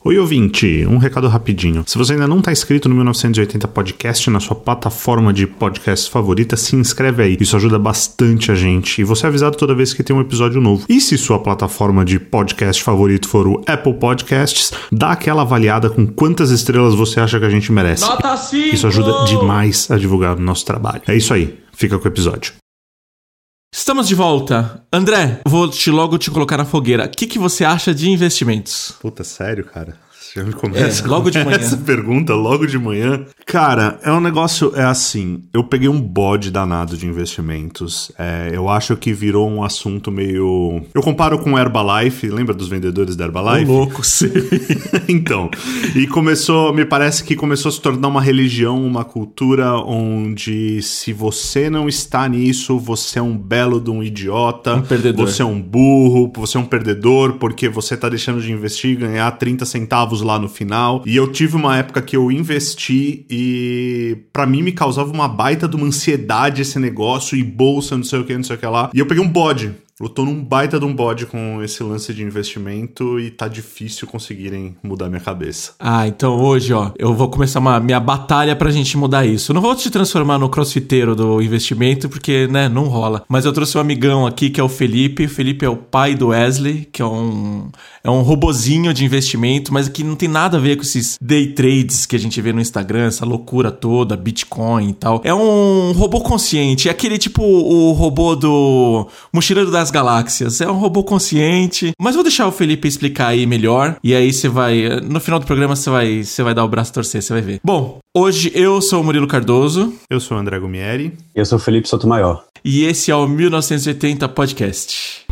Oi, ouvinte, um recado rapidinho. Se você ainda não está inscrito no 1980 Podcast na sua plataforma de podcast favorita, se inscreve aí. Isso ajuda bastante a gente. E você é avisado toda vez que tem um episódio novo. E se sua plataforma de podcast favorito for o Apple Podcasts, dá aquela avaliada com quantas estrelas você acha que a gente merece. Nota 5! Isso ajuda demais a divulgar o nosso trabalho. É isso aí. Fica com o episódio. Estamos de volta. André, vou logo te colocar na fogueira. O que você acha de investimentos? Puta, sério, cara? Você já me começa logo de manhã. Essa pergunta logo de manhã. Cara, é um negócio, assim, eu peguei um bode danado de investimentos. Eu acho que virou um assunto meio... Eu comparo com Herbalife, lembra dos vendedores da Herbalife? Louco, sim. Então, e me parece que começou a se tornar uma religião, uma cultura onde se você não está nisso, você é um belo de um idiota. Um perdedor. Você é um burro, você é um perdedor porque você tá deixando de investir e ganhar 30 centavos lá no final. E eu tive uma época que eu investi e pra mim me causava uma baita de uma ansiedade esse negócio e bolsa, não sei o que lá. E eu peguei um bode. Eu tô num baita de um bode com esse lance de investimento e tá difícil conseguirem mudar minha cabeça. Ah, então hoje, eu vou começar minha batalha pra gente mudar isso. Eu não vou te transformar no crossfiteiro do investimento, porque, né, não rola. Mas eu trouxe um amigão aqui, que é o Felipe. O Felipe é o pai do Wesley, que é um robozinho de investimento, mas que não tem nada a ver com esses day trades que a gente vê no Instagram, essa loucura toda, Bitcoin e tal. É um robô consciente, é aquele tipo o robô do Mochileiro das Galáxias. É um robô consciente. Mas vou deixar o Felipe explicar aí melhor. E aí você vai... No final do programa você vai dar o braço a torcer, você vai ver. Bom, hoje eu sou o Murilo Cardoso. Eu sou o André Gumieri. Eu sou o Felipe Sotomayor. E esse é o 1980 Podcast.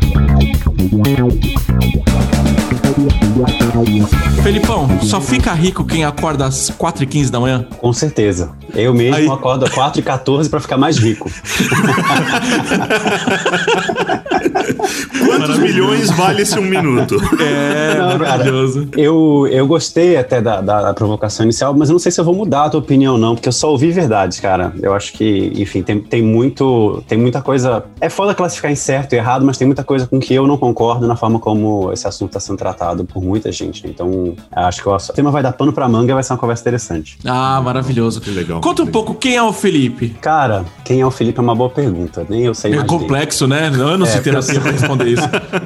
Felipão, só fica rico quem acorda às 4h15 da manhã? Com certeza. Eu mesmo acordo às 4h14 pra ficar mais rico. Quantos milhões vale esse 1 minuto? Maravilhoso. Cara, eu gostei até da provocação inicial, mas eu não sei se eu vou mudar a tua opinião não, porque eu só ouvi verdades, cara. Eu acho que, enfim, tem muita coisa... É foda classificar em certo e errado, mas tem muita coisa com que eu não concordo na forma como esse assunto está sendo tratado por muita gente. Então, acho que o tema vai dar pano pra manga e vai ser uma conversa interessante. Ah, maravilhoso. Que legal. Conta um pouco, quem é o Felipe? Cara, quem é o Felipe é uma boa pergunta. Nem eu sei mais. É complexo, né? Anos de terapia pra responder isso.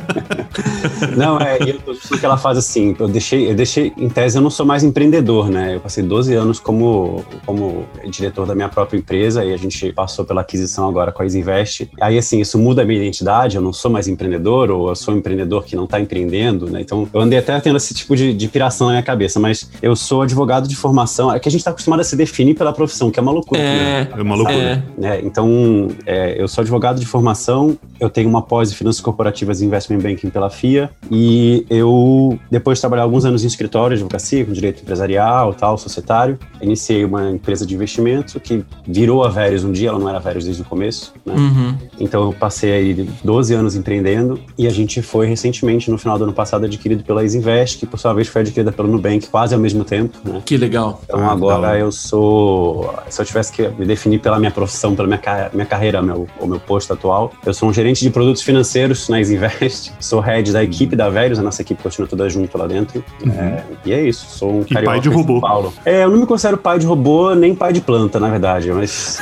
Não, eu tô que ela faz assim, eu deixei, em tese, eu não sou mais empreendedor, né? Eu passei 12 anos como diretor da minha própria empresa e a gente passou pela aquisição agora com a Isinvest. Aí, assim, isso muda a minha identidade, eu não sou mais empreendedor, ou eu sou um empreendedor que não tá empreendendo, né? Então, eu andei até tendo esse tipo de piração na minha cabeça, mas eu sou advogado de formação, é que a gente tá acostumado a se definir pela profissão, que é uma loucura. É uma loucura. Então, eu sou advogado de formação, eu tenho uma pós em Finanças Corporativas e Investment Banking pela FIA, e eu, depois de trabalhar alguns anos em escritório de advocacia, com direito empresarial e tal, societário, iniciei uma empresa de investimento que virou a Verius um dia, ela não era Verius desde o começo, né? Uhum. Então eu passei aí 12 anos empreendendo e a gente foi recentemente, no final do ano passado, adquirido pela Isinvest, que por sua vez foi adquirida pelo Nubank quase ao mesmo tempo, né? Que legal. Então agora eu sou, se eu tivesse que me definir pela minha profissão, pela minha carreira, o meu posto atual, eu sou um gerente de produtos financeiros na Isinvest, sou head da equipe da Verius, a nossa equipe continua toda junto lá dentro. E é isso, sou um carioca pai de robô. São Paulo. Eu não me considero pai de robô, nem pai de planta, na verdade, mas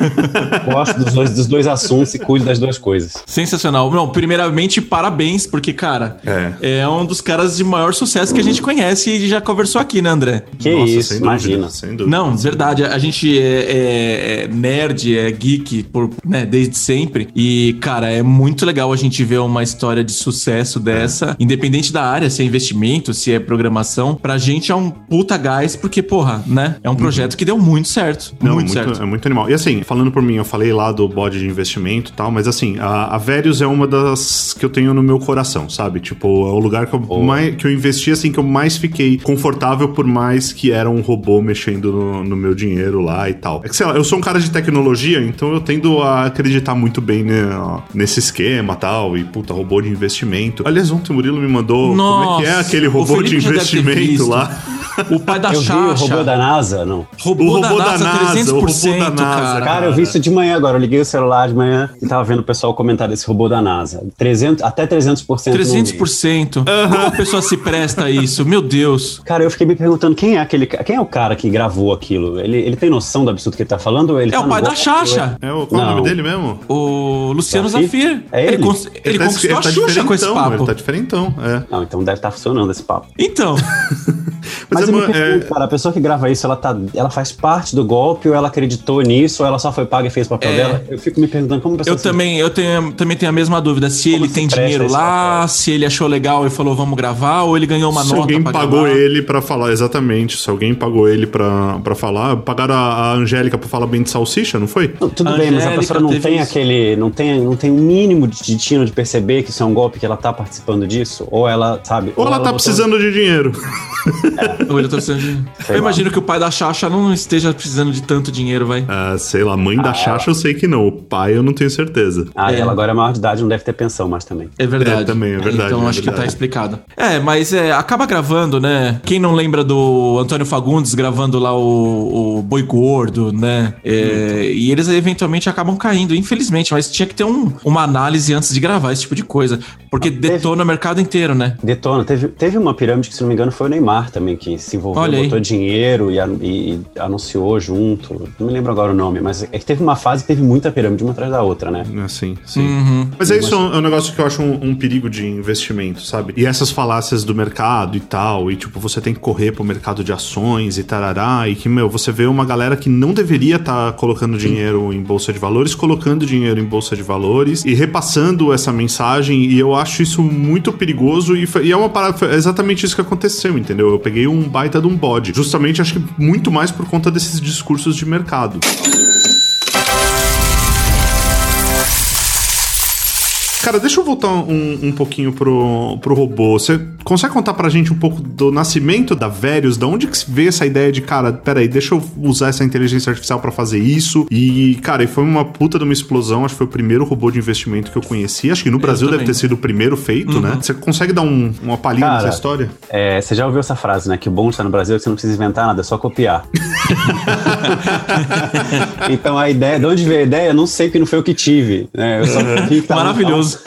eu gosto dos dois assuntos e cuido das duas coisas. Sensacional. Não, primeiramente, parabéns, porque, cara, é um dos caras de maior sucesso que a gente conhece e já conversou aqui, né, André? Que Nossa, isso, sem dúvida, imagina. sem dúvida. Não, verdade. A gente é nerd, é geek desde sempre. E, cara, é muito legal a gente ver uma história de sucesso dessa, independente da área, se é investimento, se é programação. Pra gente é um puta gás, porque, porra, né? É um projeto que deu muito certo. Muito certo. É muito animal. E assim, falando por mim, eu falei lá do bode de investimento e tal, mas assim, a Verius é uma das que eu tenho no meu coração, sabe? Tipo, é o lugar que eu investi, assim, que eu mais fiquei confortável, por mais que era um robô mexendo no meu dinheiro lá e tal. É que, sei lá, eu sou um cara de tecnologia, então eu tendo a acreditar muito bem nesse esquema e tal, e puta, robô de investimento. Aliás, ontem o Murilo me mandou como é que é aquele robô de investimento lá. O pai da Eu vi o Xaxa. robô da NASA, não. Robô da NASA, 300%, cara. Cara, eu vi isso de manhã agora. Eu liguei o celular de manhã e tava vendo o pessoal comentar desse robô da NASA. Até 300%. 300%. Como a pessoa se presta a isso? Meu Deus. Cara, eu fiquei me perguntando quem é o cara que gravou aquilo? Ele tem noção do absurdo que ele tá falando? Ou ele É o pai da Xaxa. Qual é o nome dele mesmo? O Luciano Zafir. É ele? Ele conquistou a Xuxa com esse papo. Ele tá diferentão, é. Não, então deve estar funcionando esse papo. Então. Mas eu me pergunto, cara, a pessoa que grava isso, ela faz parte do golpe ou ela acreditou nisso ou ela só foi paga e fez o papel dela? Eu fico me perguntando como a pessoa... Eu também tenho a mesma dúvida. Se ele tem dinheiro lá, se ele achou legal e falou vamos gravar, ou ele ganhou uma nota pra gravar. Se alguém pagou gravar. ele pra falar, exatamente. Se alguém pagou ele pra falar, pagaram a Angélica pra falar bem de salsicha, não foi? Não, tudo bem, mas a pessoa não tem aquele... Não tem um mínimo de tino de perceber que isso é um golpe, que ela tá participando disso? Ou ela, sabe... Ou ela tá precisando de dinheiro. Ou ele tá precisando de... Eu imagino que o pai da Xaxa não esteja precisando de tanto dinheiro, vai. Sei lá, mãe da Xaxa eu sei que não. O pai eu não tenho certeza. Ela agora é maior de idade, não deve ter pensão mais também. É verdade. Também, é verdade. Então acho que tá explicado. Mas acaba gravando, né? Quem não lembra do Antônio Fagundes gravando lá o Boi Gordo, né? E eles eventualmente acabam caindo, infelizmente. Mas tinha que ter uma análise antes de gravar esse tipo de coisa. Porque detona o mercado inteiro, né? Detona. Teve uma pirâmide que, se não me engano, foi o Neymar também, que se envolveu, botou dinheiro e anunciou junto. Não me lembro agora o nome, mas é que teve uma fase que teve muita pirâmide uma atrás da outra, né? Sim. Mas isso é um negócio que eu acho um perigo de investimento, sabe? E essas falácias do mercado e tal, e tipo, você tem que correr pro mercado de ações e tarará, e que, você vê uma galera que não deveria estar colocando dinheiro em bolsa de valores, colocando dinheiro em bolsa de valores e repassando essa mensagem, e eu acho isso muito perigoso, e é uma parada, é exatamente isso que aconteceu, entendeu? Eu peguei um baita de um bode, justamente acho que muito mais por conta desses discursos de mercado. Cara, deixa eu voltar um pouquinho pro robô. Você consegue contar pra gente um pouco do nascimento da Verius? Da onde que veio essa ideia de, cara, peraí, deixa eu usar essa inteligência artificial pra fazer isso? E, cara, foi uma puta de uma explosão. Acho que foi o primeiro robô de investimento que eu conheci. Acho que no Brasil deve ter sido o primeiro feito, né? Você consegue dar uma palhinha dessa história? Você já ouviu essa frase, né? Que o bom de estar no Brasil é que você não precisa inventar nada, é só copiar. Então a ideia, de onde veio a ideia, eu não sei, porque não foi o que tive, né? Eu só vi que maravilhoso.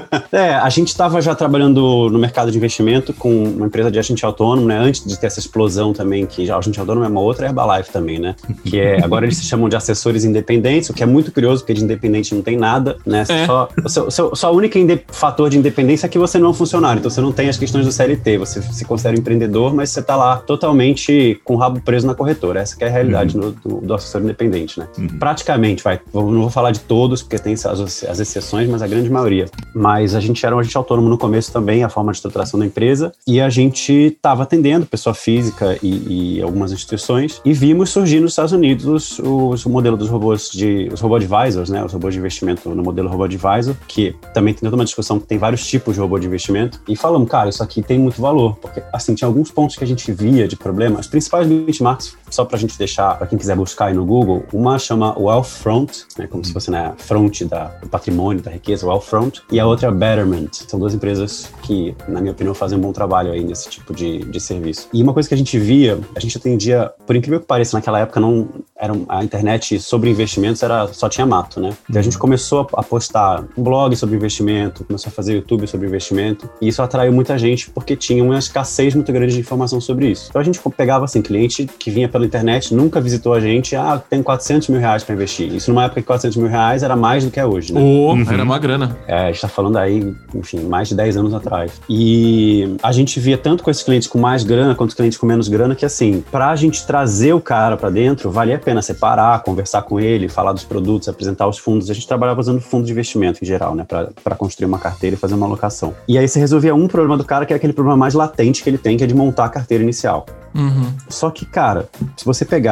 A gente estava já trabalhando no mercado de investimento com uma empresa de agente autônomo, né? Antes de ter essa explosão também, que já o agente autônomo é uma outra Herbalife também, né? Que agora eles se chamam de assessores independentes, o que é muito curioso, porque de independente não tem nada, né? Só o único fator de independência é que você não é um funcionário, então você não tem as questões do CLT, você se considera um empreendedor, mas você tá lá totalmente com o rabo preso na corretora. Essa que é a realidade do assessor independente, né? Praticamente, não vou falar de todos, porque tem as exceções, mas a grande maioria. Mas a gente era um agente autônomo no começo também, a forma de estruturação da empresa, e a gente estava atendendo pessoa física e algumas instituições, e vimos surgir nos Estados Unidos o modelo dos robôs os robô advisors, né? Os robôs de investimento no modelo robô advisor, que também tem toda uma discussão que tem vários tipos de robô de investimento, e falamos, cara, isso aqui tem muito valor, porque assim, tinha alguns pontos que a gente via de problema. As principais benchmarks, só pra gente deixar, pra quem quiser buscar aí no Google, uma chama Wealthfront, né? Como se fosse na fronte do patrimônio, da riqueza, Wealthfront, e a outra é Betterment. São duas empresas que, na minha opinião, fazem um bom trabalho aí nesse tipo de serviço. E uma coisa que a gente via, a gente atendia, por incrível que pareça, naquela época a internet sobre investimentos só tinha mato, né? Então a gente começou a postar um blog sobre investimento, começou a fazer YouTube sobre investimento, e isso atraiu muita gente porque tinha uma escassez muito grande de informação sobre isso. Então a gente pegava, assim, cliente que vinha pela internet, nunca visitou a gente, tem 400 mil reais para investir. Isso numa época que 400 mil reais era mais do que é hoje, né? Era uma grana. A gente tá falando aí, enfim, mais de 10 anos atrás. E a gente via tanto com esses clientes com mais grana, quanto os clientes com menos grana, que assim, pra gente trazer o cara pra dentro, valia a pena separar, conversar com ele, falar dos produtos, apresentar os fundos. A gente trabalhava usando fundo de investimento em geral, né? Pra construir uma carteira e fazer uma alocação. E aí você resolvia um problema do cara, que é aquele problema mais latente que ele tem, que é de montar a carteira inicial. Só que, cara, se você pegar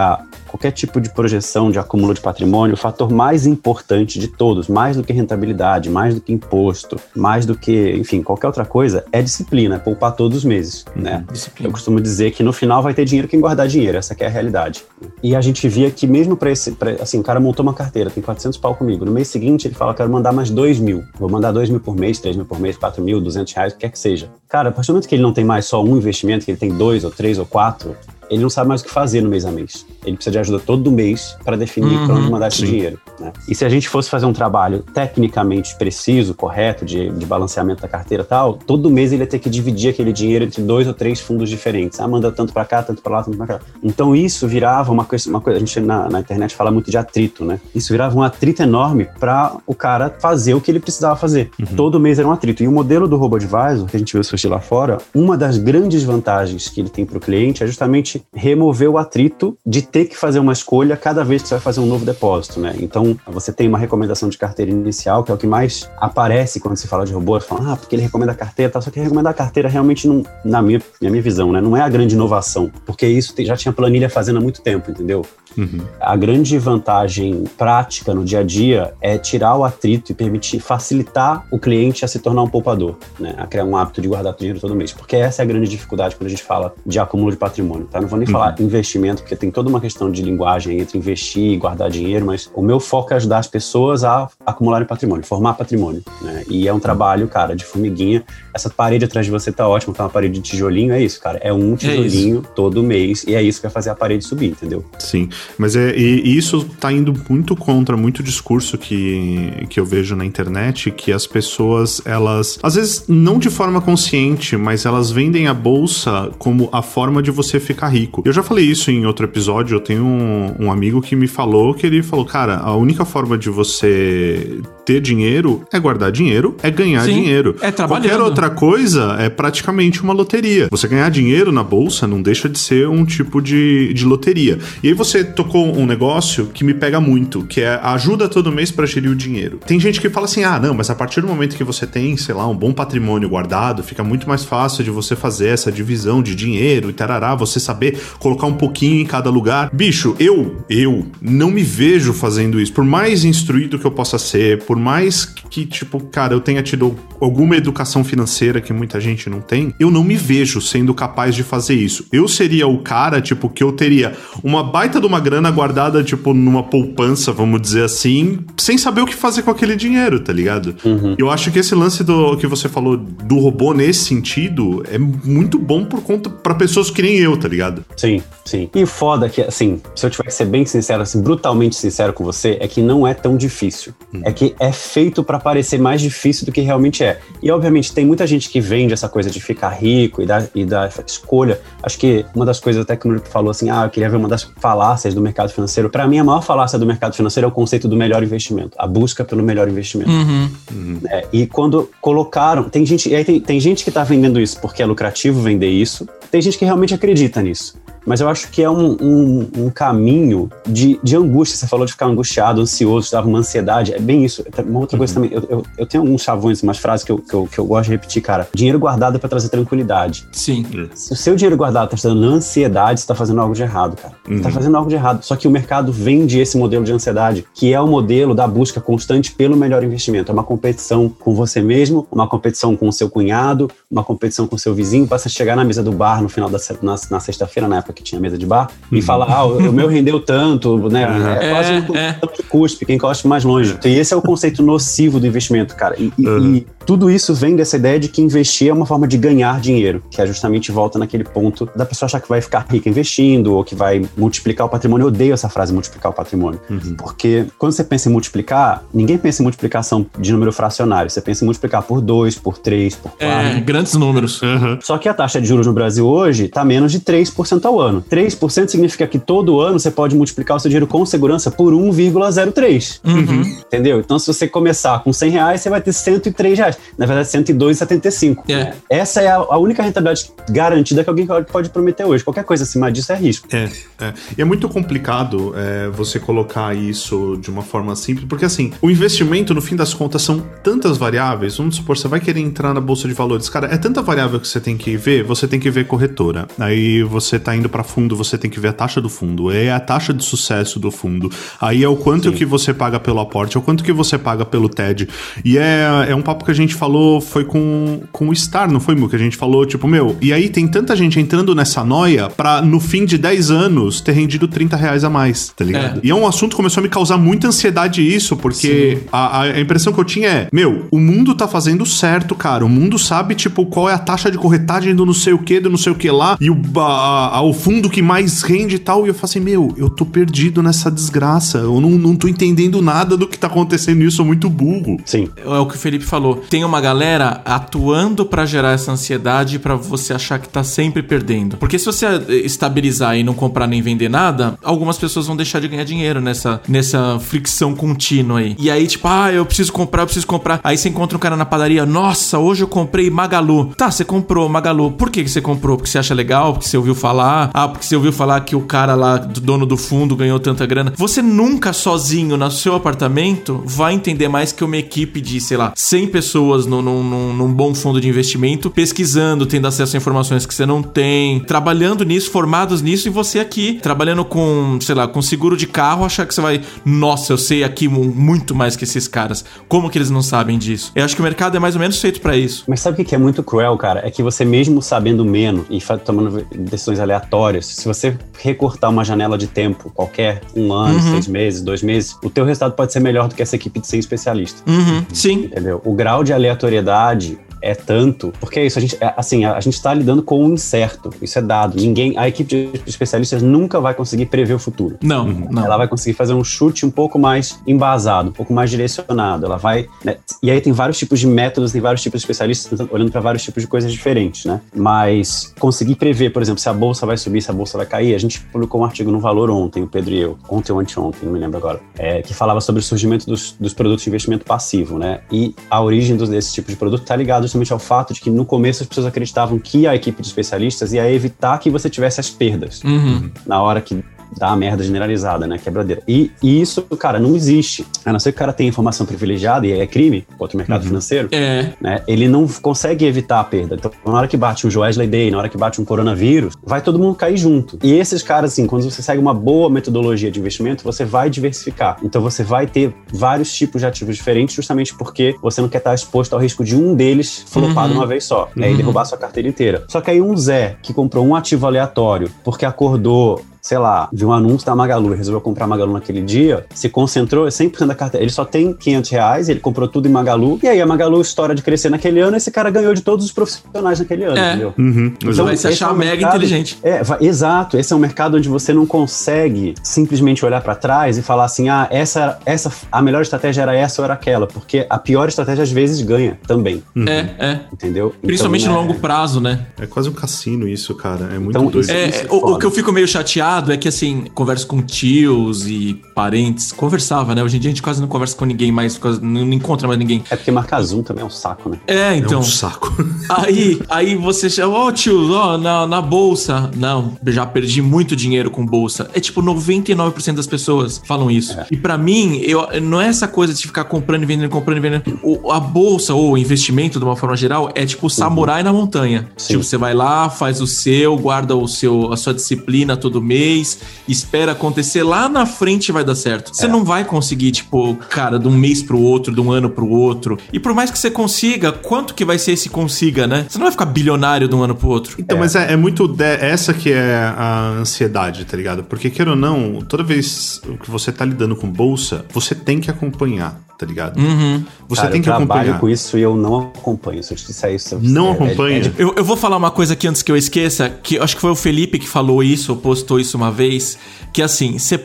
qualquer tipo de projeção de acúmulo de patrimônio, o fator mais importante de todos, mais do que rentabilidade, mais do que imposto, mais do que, enfim, qualquer outra coisa, é disciplina, é poupar todos os meses, né? Eu costumo dizer que no final vai ter dinheiro quem guardar dinheiro, essa que é a realidade. E a gente via que mesmo assim, o cara montou uma carteira, tem 400 pau comigo, no mês seguinte ele fala, quero mandar mais 2 mil, vou mandar 2 mil por mês, 3 mil por mês, 4 mil, 200 reais, o que quer que seja. Cara, a partir do momento que ele não tem mais só um investimento, que ele tem 2 ou 3 ou 4, ele não sabe mais o que fazer no mês a mês. Ele precisa de ajuda todo mês para definir para onde mandar esse dinheiro, né? E se a gente fosse fazer um trabalho tecnicamente preciso, correto, de balanceamento da carteira e tal, todo mês ele ia ter que dividir aquele dinheiro entre 2 ou 3 fundos diferentes. Manda tanto para cá, tanto para lá, tanto para cá. Então isso virava uma coisa, a gente na internet fala muito de atrito, né? Isso virava um atrito enorme para o cara fazer o que ele precisava fazer. Todo mês era um atrito. E o modelo do Robo-Advisor, que a gente viu surgir lá fora, uma das grandes vantagens que ele tem para o cliente é justamente remover o atrito de ter que fazer uma escolha cada vez que você vai fazer um novo depósito, né? Então, você tem uma recomendação de carteira inicial, que é o que mais aparece quando se fala de robô, fala, porque ele recomenda a carteira, tá? Só que recomendar a carteira realmente, não, na minha visão, né? Não é a grande inovação, porque isso já tinha planilha fazendo há muito tempo, entendeu? A grande vantagem prática no dia a dia é tirar o atrito e permitir, facilitar o cliente a se tornar um poupador, né? A criar um hábito de guardar dinheiro todo mês, porque essa é a grande dificuldade quando a gente fala de acúmulo de patrimônio, tá? Não vou nem falar investimento, porque tem toda uma questão de linguagem entre investir e guardar dinheiro, mas o meu foco é ajudar as pessoas a acumularem patrimônio, formar patrimônio, né? E é um trabalho, cara, de formiguinha. Essa parede atrás de você tá ótima, tá uma parede de tijolinho, é isso, cara. É um tijolinho todo mês e é isso que vai fazer a parede subir, entendeu? Sim, mas e isso tá indo muito contra muito discurso que eu vejo na internet, que as pessoas, elas, às vezes não de forma consciente, mas elas vendem a bolsa como a forma de você ficar rico. Eu já falei isso em outro episódio, eu tenho um amigo que me falou, que ele falou, cara, a única forma de você ter dinheiro é guardar dinheiro, é ganhar dinheiro. É trabalhando. Qualquer outra coisa é praticamente uma loteria. Você ganhar dinheiro na bolsa não deixa de ser um tipo de loteria. E aí você tocou um negócio que me pega muito, que é a ajuda todo mês pra gerir o dinheiro. Tem gente que fala assim, não, mas a partir do momento que você tem, sei lá, um bom patrimônio guardado, fica muito mais fácil de você fazer essa divisão de dinheiro e tarará, você saber colocar um pouquinho em cada lugar. Bicho, eu não me vejo fazendo isso. Por mais instruído que eu possa ser, por mais que, tipo, cara, eu tenha tido alguma educação financeira que muita gente não tem, eu não me vejo sendo capaz de fazer isso. Eu seria o cara, tipo, que eu teria uma baita de uma grana guardada, tipo, numa poupança, vamos dizer assim, sem saber o que fazer com aquele dinheiro, tá ligado? Eu acho que esse lance que você falou do robô nesse sentido é muito bom por conta pra pessoas que nem eu, tá ligado? Sim. E foda que, assim, se eu tiver que ser bem sincero, assim, brutalmente sincero com você, é que não é tão difícil. É que é feito pra parecer mais difícil do que realmente é. E, obviamente, tem muita gente que vende essa coisa de ficar rico e da escolha. Acho que uma das coisas até que o Nurico falou assim, eu queria ver uma das falácias do mercado financeiro. Pra mim, a maior falácia do mercado financeiro é o conceito do melhor investimento. A busca pelo melhor investimento. E quando colocaram... Tem gente que tá vendendo isso porque é lucrativo vender isso. Tem gente que realmente acredita nisso. Mas eu acho que é um caminho de angústia. Você falou de ficar angustiado, ansioso, dava uma ansiedade. É bem isso. Uma outra coisa também. Eu tenho alguns chavões, umas frases que eu gosto de repetir, cara. Dinheiro guardado é pra trazer tranquilidade. Sim. Se o seu dinheiro guardado tá trazendo ansiedade, você tá fazendo algo de errado, cara. Você tá fazendo algo de errado. Só que o mercado vende esse modelo de ansiedade, que é o modelo da busca constante pelo melhor investimento. É uma competição com você mesmo, uma competição com o seu cunhado, uma competição com o seu vizinho, pra você chegar na mesa do bar no final na sexta-feira, na época que tinha mesa de bar, e falar, o meu rendeu tanto, né? É quase um que cuspe, quem cospe mais longe. E esse é o conceito nocivo do investimento, cara. E tudo isso vem dessa ideia de que investir é uma forma de ganhar dinheiro, que é justamente volta naquele ponto da pessoa achar que vai ficar rica investindo, ou que vai multiplicar o patrimônio. Eu odeio essa frase, multiplicar o patrimônio. Porque quando você pensa em multiplicar, ninguém pensa em multiplicação de número fracionário. Você pensa em multiplicar por 2, por 3, por 4. Grandes números. Só que a taxa de juros no Brasil hoje está menos de 3% ao ano. 3% significa que todo ano você pode multiplicar o seu dinheiro com segurança por 1,03. Entendeu? Então, se você começar com R$100, você vai ter R$103. na verdade 102,75. Né? Essa é a única rentabilidade garantida que alguém pode prometer hoje. Qualquer coisa acima disso é risco. E é muito complicado você colocar isso de uma forma simples, porque assim, o investimento, no fim das contas, são tantas variáveis. Vamos supor, você vai querer entrar na bolsa de valores. Cara, é tanta variável que você tem que ver. Você tem que ver corretora. Aí você tá indo para fundo, você tem que ver a taxa do fundo. É a taxa de sucesso do fundo. Aí é o quanto que você paga pelo aporte, é o quanto que você paga pelo TED. E é um papo que a gente falou, foi com o Star, não foi, Mu? Que a gente falou, tipo, e aí tem tanta gente entrando nessa noia pra, no fim de 10 anos, ter rendido R$30 a mais, tá ligado? E é um assunto que começou a me causar muita ansiedade isso, porque a impressão que eu tinha é, o mundo tá fazendo certo, cara. O mundo sabe, tipo, qual é a taxa de corretagem do não sei o que lá, e o fundo que mais rende e tal. E eu falei assim, eu tô perdido nessa desgraça. Eu não tô entendendo nada do que tá acontecendo e eu sou muito burro. Sim. É o que o Felipe falou. Tem uma galera atuando pra gerar essa ansiedade pra você achar que tá sempre perdendo. Porque se você estabilizar e não comprar nem vender nada, algumas pessoas vão deixar de ganhar dinheiro nessa fricção contínua aí. E aí, tipo, eu preciso comprar. Aí você encontra um cara na padaria, nossa, hoje eu comprei Magalu. Tá, você comprou Magalu. Por que você comprou? Porque você acha legal? Porque você ouviu falar? Porque você ouviu falar que o cara lá, do dono do fundo, ganhou tanta grana. Você nunca sozinho no seu apartamento vai entender mais que uma equipe de, 100 pessoas num bom fundo de investimento, pesquisando, tendo acesso a informações que você não tem, trabalhando nisso, formados nisso, e você aqui, trabalhando com, com seguro de carro, achar que você vai, nossa, eu sei aqui muito mais que esses caras. Como que eles não sabem disso? Eu acho que o mercado é mais ou menos feito pra isso. Mas sabe o que é muito cruel, cara? É que você mesmo sabendo menos e tomando decisões aleatórias, se você recortar uma janela de tempo qualquer, 1 ano, 6 meses, 2 meses, o teu resultado pode ser melhor do que essa equipe de 100 especialistas. Sim. Entendeu? O grau de aleatoriedade é tanto, porque é isso, a gente tá lidando com o incerto, isso é dado. A equipe de especialistas nunca vai conseguir prever o futuro. Não. Ela vai conseguir fazer um chute um pouco mais embasado, um pouco mais direcionado. Ela vai, né? E aí tem vários tipos de métodos, tem vários tipos de especialistas olhando para vários tipos de coisas diferentes, né? Mas conseguir prever, por exemplo, se a bolsa vai subir, se a bolsa vai cair. A gente publicou um artigo no Valor ontem, o Pedro e eu, ontem ou anteontem, não me lembro agora, que falava sobre o surgimento dos produtos de investimento passivo, né? E a origem desse tipo de produto tá ligado justamente ao fato de que no começo as pessoas acreditavam que a equipe de especialistas ia evitar que você tivesse as perdas na hora que dá a merda generalizada, né? Quebradeira. E isso, cara, não existe. A não ser que o cara tenha informação privilegiada, e é crime contra o mercado financeiro, né? Ele não consegue evitar a perda. Então, na hora que bate um Joesley Day, na hora que bate um coronavírus, vai todo mundo cair junto. E esses caras, assim, quando você segue uma boa metodologia de investimento, você vai diversificar. Então, você vai ter vários tipos de ativos diferentes, justamente porque você não quer estar exposto ao risco de um deles flopar de uma vez só, né? E derrubar sua carteira inteira. Só que aí um Zé, que comprou um ativo aleatório, porque acordou, sei lá, viu um anúncio da Magalu e resolveu comprar Magalu naquele dia, se concentrou 100% da carteira. Ele só tem R$500, ele comprou tudo em Magalu, e aí a Magalu estoura de crescer naquele ano, esse cara ganhou de todos os profissionais naquele ano, entendeu? Então vai se achar mega inteligente. Exato, esse é um mercado onde você não consegue simplesmente olhar pra trás e falar assim, a melhor estratégia era essa ou era aquela, porque a pior estratégia às vezes ganha também. Entendeu? Principalmente no longo prazo, né? É quase um cassino isso, cara. É muito doido. O que eu fico meio chateado é que, assim, converso com tios e parentes. Conversava, né? Hoje em dia a gente quase não conversa com ninguém mais, não encontra mais ninguém. É porque marcar Zoom também é um saco, né? Então. É um saco. Aí você chama, tio, na bolsa. Não, já perdi muito dinheiro com bolsa. É tipo 99% das pessoas falam isso. E pra mim, não é essa coisa de ficar comprando e vendendo. A bolsa ou o investimento, de uma forma geral, é tipo o samurai na montanha. Sim. Tipo, você vai lá, faz o seu, guarda a sua disciplina todo mês, espera acontecer, lá na frente vai dar certo. Você não vai conseguir, tipo, cara, de um mês pro outro, de um ano pro outro. E por mais que você consiga, quanto que vai ser esse consiga, né? Você não vai ficar bilionário de um ano pro outro. Então, mas é muito essa que é a ansiedade, tá ligado? Porque, queira ou não, toda vez que você tá lidando com bolsa, você tem que acompanhar, tá ligado? Você tem que acompanhar. Eu trabalho com isso e eu não acompanho. Se eu te disser isso... Não acompanha? Eu vou falar uma coisa aqui antes que eu esqueça, que acho que foi o Felipe que falou isso, ou postou isso uma vez, que assim, você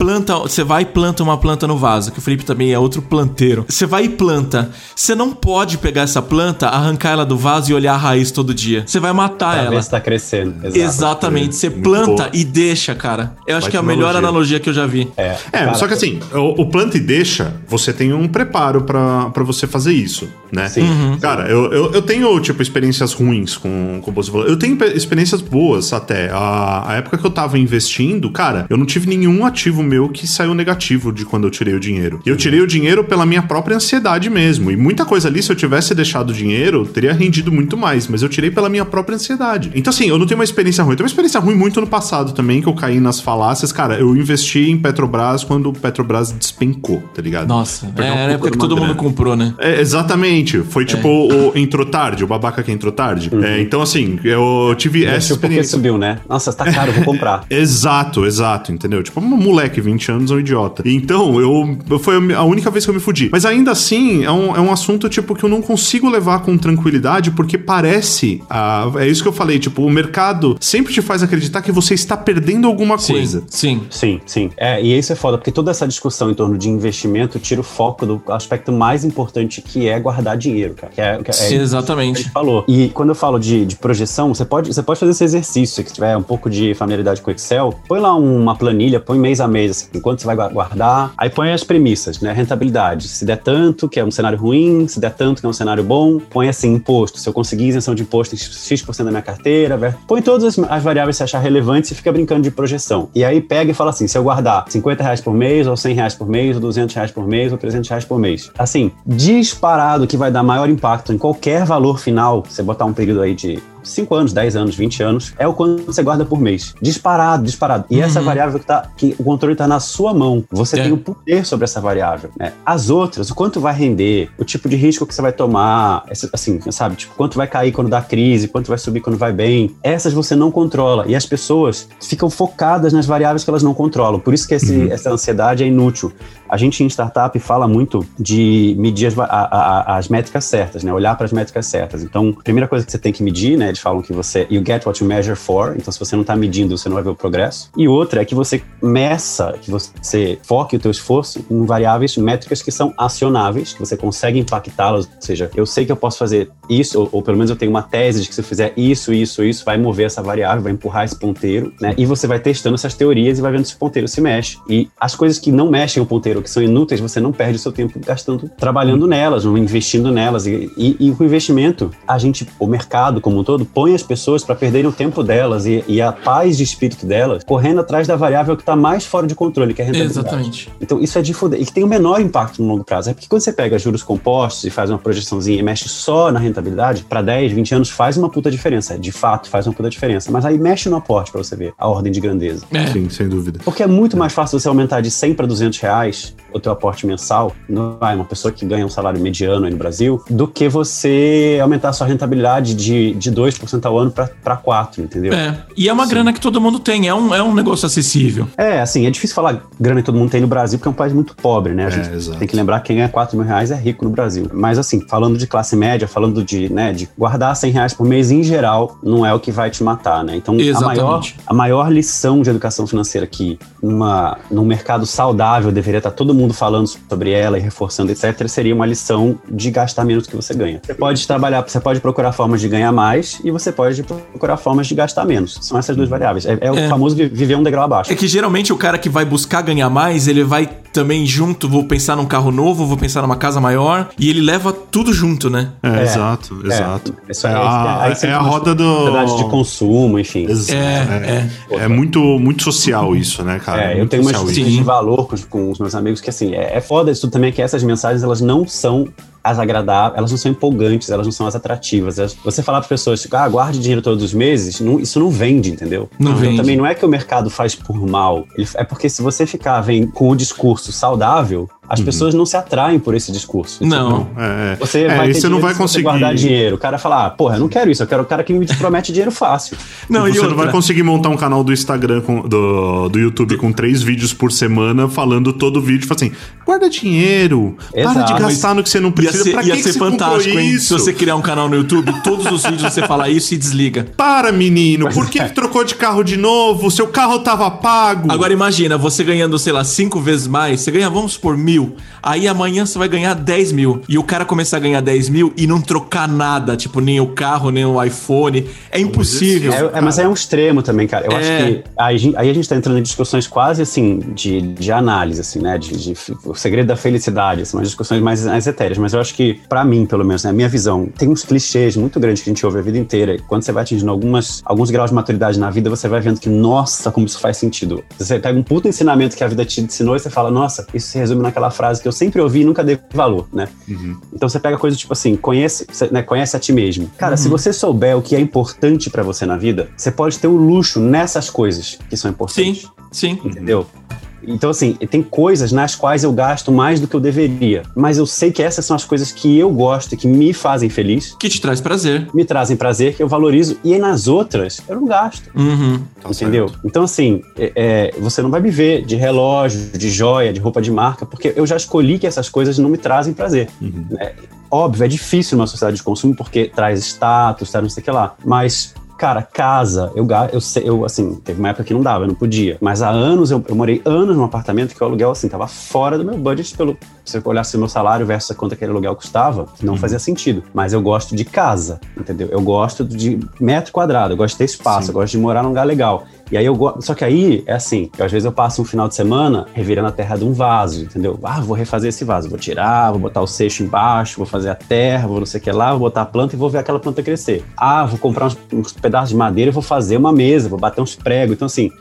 vai e planta uma planta no vaso, que o Felipe também é outro planteiro. Você vai e planta. Você não pode pegar essa planta, arrancar ela do vaso e olhar a raiz todo dia. Você vai matar ela. Pra ver se tá crescendo. Exatamente. Você planta e deixa, cara. Eu acho que é a melhor analogia que eu já vi. Cara, só que assim, o planta e deixa, você tem um preparo pra você fazer isso, né? Sim. Cara, eu tenho, tipo, experiências ruins com bolsa de valores. Eu tenho experiências boas até. A época que eu tava investindo, cara, eu não tive nenhum ativo meu que saiu negativo de quando eu tirei o dinheiro. E eu tirei o dinheiro pela minha própria ansiedade mesmo. E muita coisa ali, se eu tivesse deixado o dinheiro, teria rendido muito mais. Mas eu tirei pela minha própria ansiedade. Então, assim, eu não tenho uma experiência ruim. Eu tenho uma experiência ruim muito no passado também, que eu caí nas falácias. Cara, eu investi em Petrobras quando o Petrobras despencou, tá ligado? Nossa, era a época que todo mundo comprou, né? Exatamente. Foi tipo entrou tarde, o babaca que entrou tarde. Então, assim, eu tive essa experiência. Porque subiu, né? Nossa, tá caro, vou comprar. Exato, entendeu? Tipo, um moleque, 20 anos, um idiota. Então, foi a única vez que eu me fudi. Mas ainda assim, é um assunto, tipo, que eu não consigo levar com tranquilidade, porque parece... é isso que eu falei, tipo, o mercado sempre te faz acreditar que você está perdendo alguma coisa. Sim. E isso é foda, porque toda essa discussão em torno de investimento tira o foco do aspecto mais importante, que é guardar dinheiro, cara. Exatamente. Que a gente falou. E quando eu falo de projeção, você pode fazer esse exercício, se tiver um pouco de familiaridade com o Excel, põe lá uma planilha, põe mês a mês, assim, quanto você vai guardar, aí põe as premissas, né? Rentabilidade. Se der tanto, que é um cenário ruim, se der tanto, que é um cenário bom, põe assim, imposto. Se eu conseguir isenção de imposto em X% da minha carteira, põe todas as variáveis que você achar relevantes e fica brincando de projeção. E aí pega e fala assim, se eu guardar R$50 por mês, ou R$100 por mês, ou R$200 por mês, ou R$300 por mês. Assim, disparado que vai dar maior impacto em qualquer valor final, você botar um período aí de 5 anos, 10 anos, 20 anos, é o quanto você guarda por mês. Disparado. E essa variável que o controle está na sua mão. Você tem o poder sobre essa variável, né? As outras, o quanto vai render, o tipo de risco que você vai tomar, assim, sabe? Tipo, quanto vai cair quando dá crise, quanto vai subir quando vai bem. Essas você não controla. E as pessoas ficam focadas nas variáveis que elas não controlam. Por isso que essa ansiedade é inútil. A gente em startup fala muito de medir as métricas certas, né? Olhar para as métricas certas. Então, a primeira coisa que você tem que medir, né? Eles falam que you get what you measure for. Então, se você não está medindo, você não vai ver o progresso. E outra é que você meça, que você foque o teu esforço em variáveis, métricas que são acionáveis, que você consegue impactá-las. Ou seja, eu sei que eu posso fazer isso, ou pelo menos eu tenho uma tese de que se eu fizer isso, vai mover essa variável, vai empurrar esse ponteiro, né? E você vai testando essas teorias e vai vendo se o ponteiro se mexe. E as coisas que não mexem o ponteiro, que são inúteis, você não perde o seu tempo trabalhando nelas, não investindo nelas. E com o investimento, o mercado como um todo, põe as pessoas para perderem o tempo delas e a paz de espírito delas, correndo atrás da variável que está mais fora de controle, que é a rentabilidade. Exatamente. Então, isso é de foder. E que tem o menor impacto no longo prazo. É porque quando você pega juros compostos e faz uma projeçãozinha e mexe só na rentabilidade, para 10, 20 anos faz uma puta diferença. De fato, faz uma puta diferença. Mas aí mexe no aporte para você ver a ordem de grandeza. Sim, sem dúvida. Porque é muito mais fácil você aumentar de 100 para R$200 o teu aporte mensal, uma pessoa que ganha um salário mediano aí no Brasil, do que você aumentar a sua rentabilidade de 2% ao ano para 4%, entendeu? E é uma grana que todo mundo tem, é um negócio acessível. Assim, é difícil falar grana que todo mundo tem no Brasil, porque é um país muito pobre, né? A gente tem que lembrar que quem ganha R$4 mil é rico no Brasil. Mas assim, falando de classe média, falando de guardar R$100 por mês em geral, não é o que vai te matar, né? Então, a maior lição de educação financeira que num mercado saudável deveria estar todo mundo falando sobre ela e reforçando, etc., seria uma lição de gastar menos do que você ganha. Você pode você pode procurar formas de ganhar mais e você pode procurar formas de gastar menos. São essas duas variáveis. O famoso viver um degrau abaixo. É que geralmente o cara que vai buscar ganhar mais, ele vai também junto, vou pensar num carro novo, vou pensar numa casa maior, e ele leva tudo junto, né? Exato. Isso é a roda de consumo, enfim. É muito social isso, né, cara? Eu tenho uma discussão de valor com os meus amigos que, assim, é foda isso tudo também, que essas mensagens, elas não são as agradáveis, elas não são empolgantes, elas não são as atrativas. Você falar para pessoas, tipo, guarde dinheiro todos os meses, isso não vende, entendeu? Não vende. Também não é que o mercado faz por mal, é porque se você ficar com o discurso saudável, As pessoas não se atraem por esse discurso. Não. Você vai ter você não vai conseguir guardar dinheiro. O cara fala, porra, eu não quero isso, eu quero o cara que me promete dinheiro fácil. Não, você não vai conseguir montar um canal do Instagram, do YouTube com 3 vídeos por semana, falando todo vídeo, assim, guarda dinheiro, para de gastar no que você não precisa. Ia ser fantástico, hein? Se você criar um canal no YouTube, todos os vídeos você fala isso e desliga. Para, menino, por que trocou de carro de novo? Seu carro tava pago. Agora imagina, você ganhando, sei lá, 5 vezes mais, você ganha, vamos supor, 1.000. Aí amanhã você vai ganhar 10 mil. E o cara começar a ganhar 10 mil e não trocar nada, tipo, nem o carro, nem o iPhone. É impossível. Mas é um extremo também, cara. Eu acho que aí a gente tá entrando em discussões quase, assim, de análise, assim, né? De o segredo da felicidade, assim, umas discussões mais etéreas. Mas eu acho que, pra mim, pelo menos, né, a minha visão, tem uns clichês muito grandes que a gente ouve a vida inteira. E quando você vai atingindo alguns graus de maturidade na vida, você vai vendo que, nossa, como isso faz sentido. Você pega um puto ensinamento que a vida te ensinou e você fala, nossa, isso se resume naquela frase que eu sempre ouvi e nunca dei valor, né? Então você pega coisa tipo assim, conhece a ti mesmo. Cara, se você souber o que é importante pra você na vida, você pode ter o luxo nessas coisas que são importantes. Sim. Entendeu? Então, assim, tem coisas nas quais eu gasto mais do que eu deveria. Mas eu sei que essas são as coisas que eu gosto e que me fazem feliz. Que te traz prazer. Me trazem prazer, que eu valorizo. E aí nas outras, eu não gasto. Entendeu? Certo. Então, assim, você não vai me ver de relógio, de joia, de roupa de marca, porque eu já escolhi que essas coisas não me trazem prazer. Óbvio, é difícil numa sociedade de consumo porque traz status, traz não sei o que lá. Mas... Cara, casa, eu assim, teve uma época que não dava, eu não podia. Mas há anos, eu morei anos num apartamento que o aluguel, assim, tava fora do meu budget. Se eu olhasse o meu salário versus a quanto aquele aluguel custava, não fazia sentido. Mas eu gosto de casa, entendeu? Eu gosto de metro quadrado, eu gosto de ter espaço, eu gosto de morar num lugar legal. E aí só que aí é assim, às vezes eu passo um final de semana revirando a terra de um vaso, entendeu? Vou refazer esse vaso, vou tirar, vou botar o seixo embaixo, vou fazer a terra, vou não sei o que lá, vou botar a planta e vou ver aquela planta crescer. Vou comprar uns pedaços de madeira e vou fazer uma mesa, vou bater uns pregos. Então assim,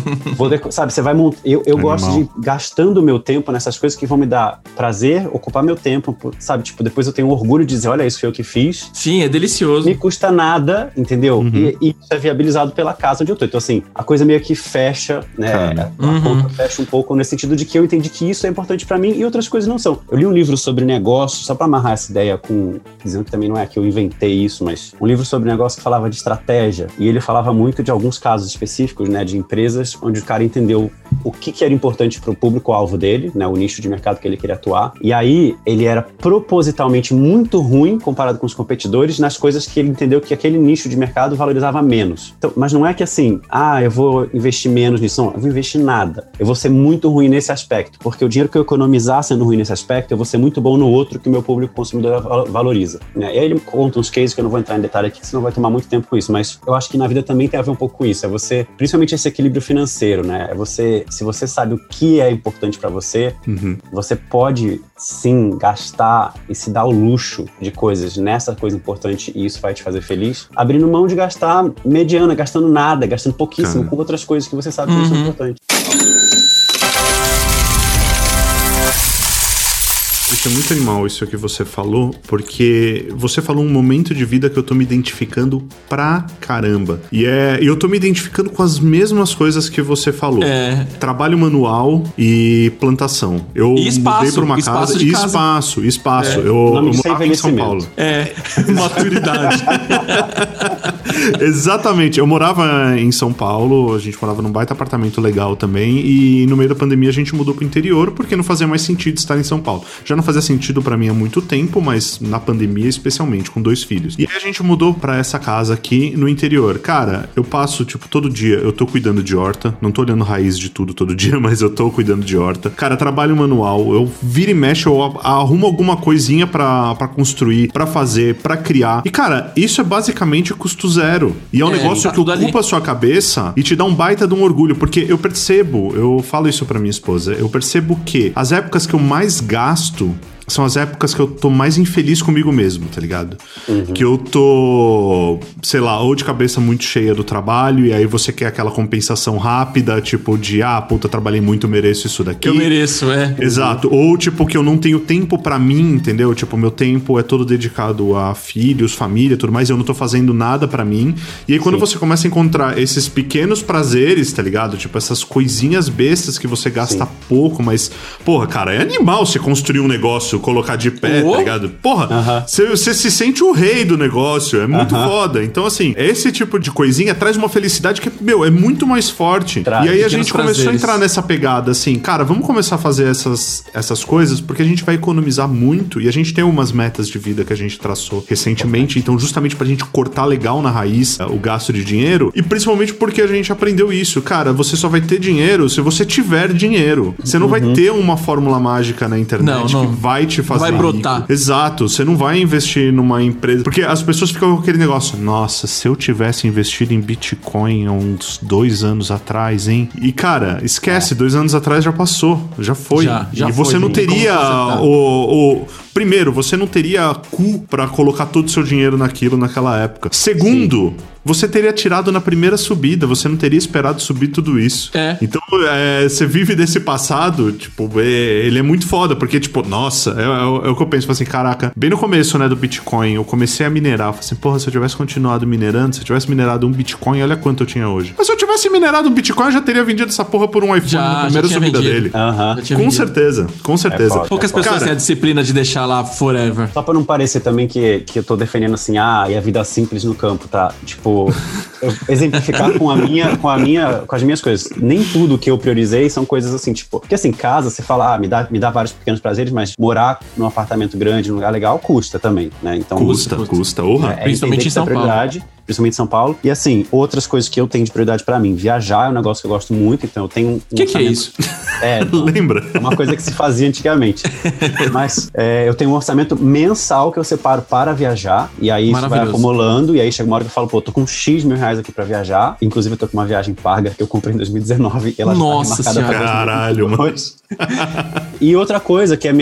sabe, você vai montar... Eu gosto de ir gastando o meu tempo nessas coisas que vão me dar prazer, ocupar meu tempo, sabe? Tipo, depois eu tenho orgulho de dizer, olha, isso foi eu que fiz. Sim, é delicioso. Me custa nada, entendeu? E isso é viabilizado pela casa onde eu tô. Então assim, a coisa meio que fecha, né? A conta fecha um pouco nesse sentido de que eu entendi que isso é importante pra mim e outras coisas não são. Eu li um livro sobre negócios, só pra amarrar essa ideia dizendo que também não é que eu inventei isso, mas um livro sobre negócio que falava de estratégia, e ele falava muito de alguns casos específicos, né, de empresas onde o cara entendeu o que era importante pro público-alvo dele, né, o nicho de mercado que ele queria atuar, e aí ele era propositalmente muito ruim comparado com os competidores nas coisas que ele entendeu que aquele nicho de mercado valorizava menos. Então, mas não é que assim, eu vou investir menos nisso, não, eu vou investir nada. Eu vou ser muito ruim nesse aspecto, porque o dinheiro que eu economizar sendo ruim nesse aspecto, eu vou ser muito bom no outro que o meu público consumidor valoriza. Né? E aí ele conta uns cases que eu não vou entrar em detalhe aqui, senão vai tomar muito tempo com isso, mas eu acho que na vida também tem a ver um pouco com isso, é você, principalmente esse equilíbrio financeiro, né? É você, se você sabe o que é importante pra você, você pode sim gastar e se dar o luxo de coisas nessa coisa importante e isso vai te fazer feliz, abrindo mão de gastar mediana, gastando nada, gastando pouquíssimo com outras coisas que você sabe que são importantes. Isso é muito animal, isso que você falou, porque você falou um momento de vida que eu tô me identificando pra caramba. E eu tô me identificando com as mesmas coisas que você falou. Trabalho manual e plantação. Eu mudei pra uma casa. Espaço. Eu morava em São Paulo. Maturidade. Exatamente. Eu morava em São Paulo, a gente morava num baita apartamento legal também, e no meio da pandemia a gente mudou pro interior porque não fazia mais sentido estar em São Paulo. Já não fazia sentido pra mim há muito tempo, mas na pandemia especialmente, com 2 filhos. E aí a gente mudou pra essa casa aqui no interior. Cara, eu passo, todo dia, eu tô cuidando de horta, não tô olhando raiz de tudo todo dia, mas eu tô cuidando de horta. Cara, trabalho manual, eu viro e mexo, eu arrumo alguma coisinha pra construir, pra fazer, pra criar. E cara, isso é basicamente custo zero. E é um negócio que ocupa a sua cabeça e te dá um baita de um orgulho, porque eu falo isso pra minha esposa, eu percebo que as épocas que eu mais gasto são as épocas que eu tô mais infeliz comigo mesmo, tá ligado? Que eu tô, sei lá, ou de cabeça muito cheia do trabalho, e aí você quer aquela compensação rápida, tipo de, puta, trabalhei muito, mereço isso daqui. Eu mereço, Exato. Ou tipo que eu não tenho tempo pra mim, entendeu? Tipo, meu tempo é todo dedicado a filhos, família, tudo mais, eu não tô fazendo nada pra mim. E aí quando você começa a encontrar esses pequenos prazeres, tá ligado? Tipo, essas coisinhas bestas que você gasta pouco, mas, porra, cara, é animal você construir um negócio, colocar de pé, tá ligado? Porra, você se sente o rei do negócio, é muito foda. Então, assim, esse tipo de coisinha traz uma felicidade que, é muito mais forte. E aí a gente começou a entrar nessa pegada, assim, cara, vamos começar a fazer essas coisas, porque a gente vai economizar muito, e a gente tem umas metas de vida que a gente traçou recentemente, então justamente pra gente cortar legal na raiz o gasto de dinheiro, e principalmente porque a gente aprendeu isso, cara, você só vai ter dinheiro se você tiver dinheiro. Você não vai ter uma fórmula mágica na internet que vai te fazer rico. Brotar. Exato, você não vai investir numa empresa, porque as pessoas ficam com aquele negócio, nossa, se eu tivesse investido em Bitcoin há uns 2 anos atrás, hein? E cara, esquece, 2 anos atrás já passou, já foi. Já e você foi, não teria primeiro, você não teria cu pra colocar todo o seu dinheiro naquilo naquela época. Segundo, você teria tirado na primeira subida, você não teria esperado subir tudo isso. Então, você vive desse passado, tipo, ele é muito foda, porque, tipo, nossa, é o que eu penso, assim, caraca, bem no começo, né, do Bitcoin, eu comecei a minerar, falei assim, porra, se eu tivesse continuado minerando, se eu tivesse minerado um Bitcoin, olha quanto eu tinha hoje. Mas se eu tivesse minerado um Bitcoin, eu já teria vendido essa porra por um iPhone na primeira subida dele. Com certeza. Poucas pessoas têm a disciplina de deixar lá forever. Só pra não parecer também que eu tô defendendo assim, e a vida simples no campo, tá? Tipo, eu exemplificar com as minhas coisas. Nem tudo que eu priorizei são coisas assim, tipo, porque assim, casa, você fala, me dá vários pequenos prazeres, mas morar num apartamento grande, num lugar legal, custa também, né? Então, custa, principalmente em São Paulo. Principalmente em São Paulo. E assim, outras coisas que eu tenho de prioridade pra mim. Viajar é um negócio que eu gosto muito, então eu tenho O que é isso? Lembra? É uma coisa que se fazia antigamente. Mas eu tenho um orçamento mensal que eu separo para viajar, e aí isso vai acumulando, e aí chega uma hora que eu falo, pô, tô com X mil reais aqui pra viajar. Inclusive eu tô com uma viagem paga que eu comprei em 2019, e ela Nossa já tá remarcada pra caralho, mano. E outra coisa que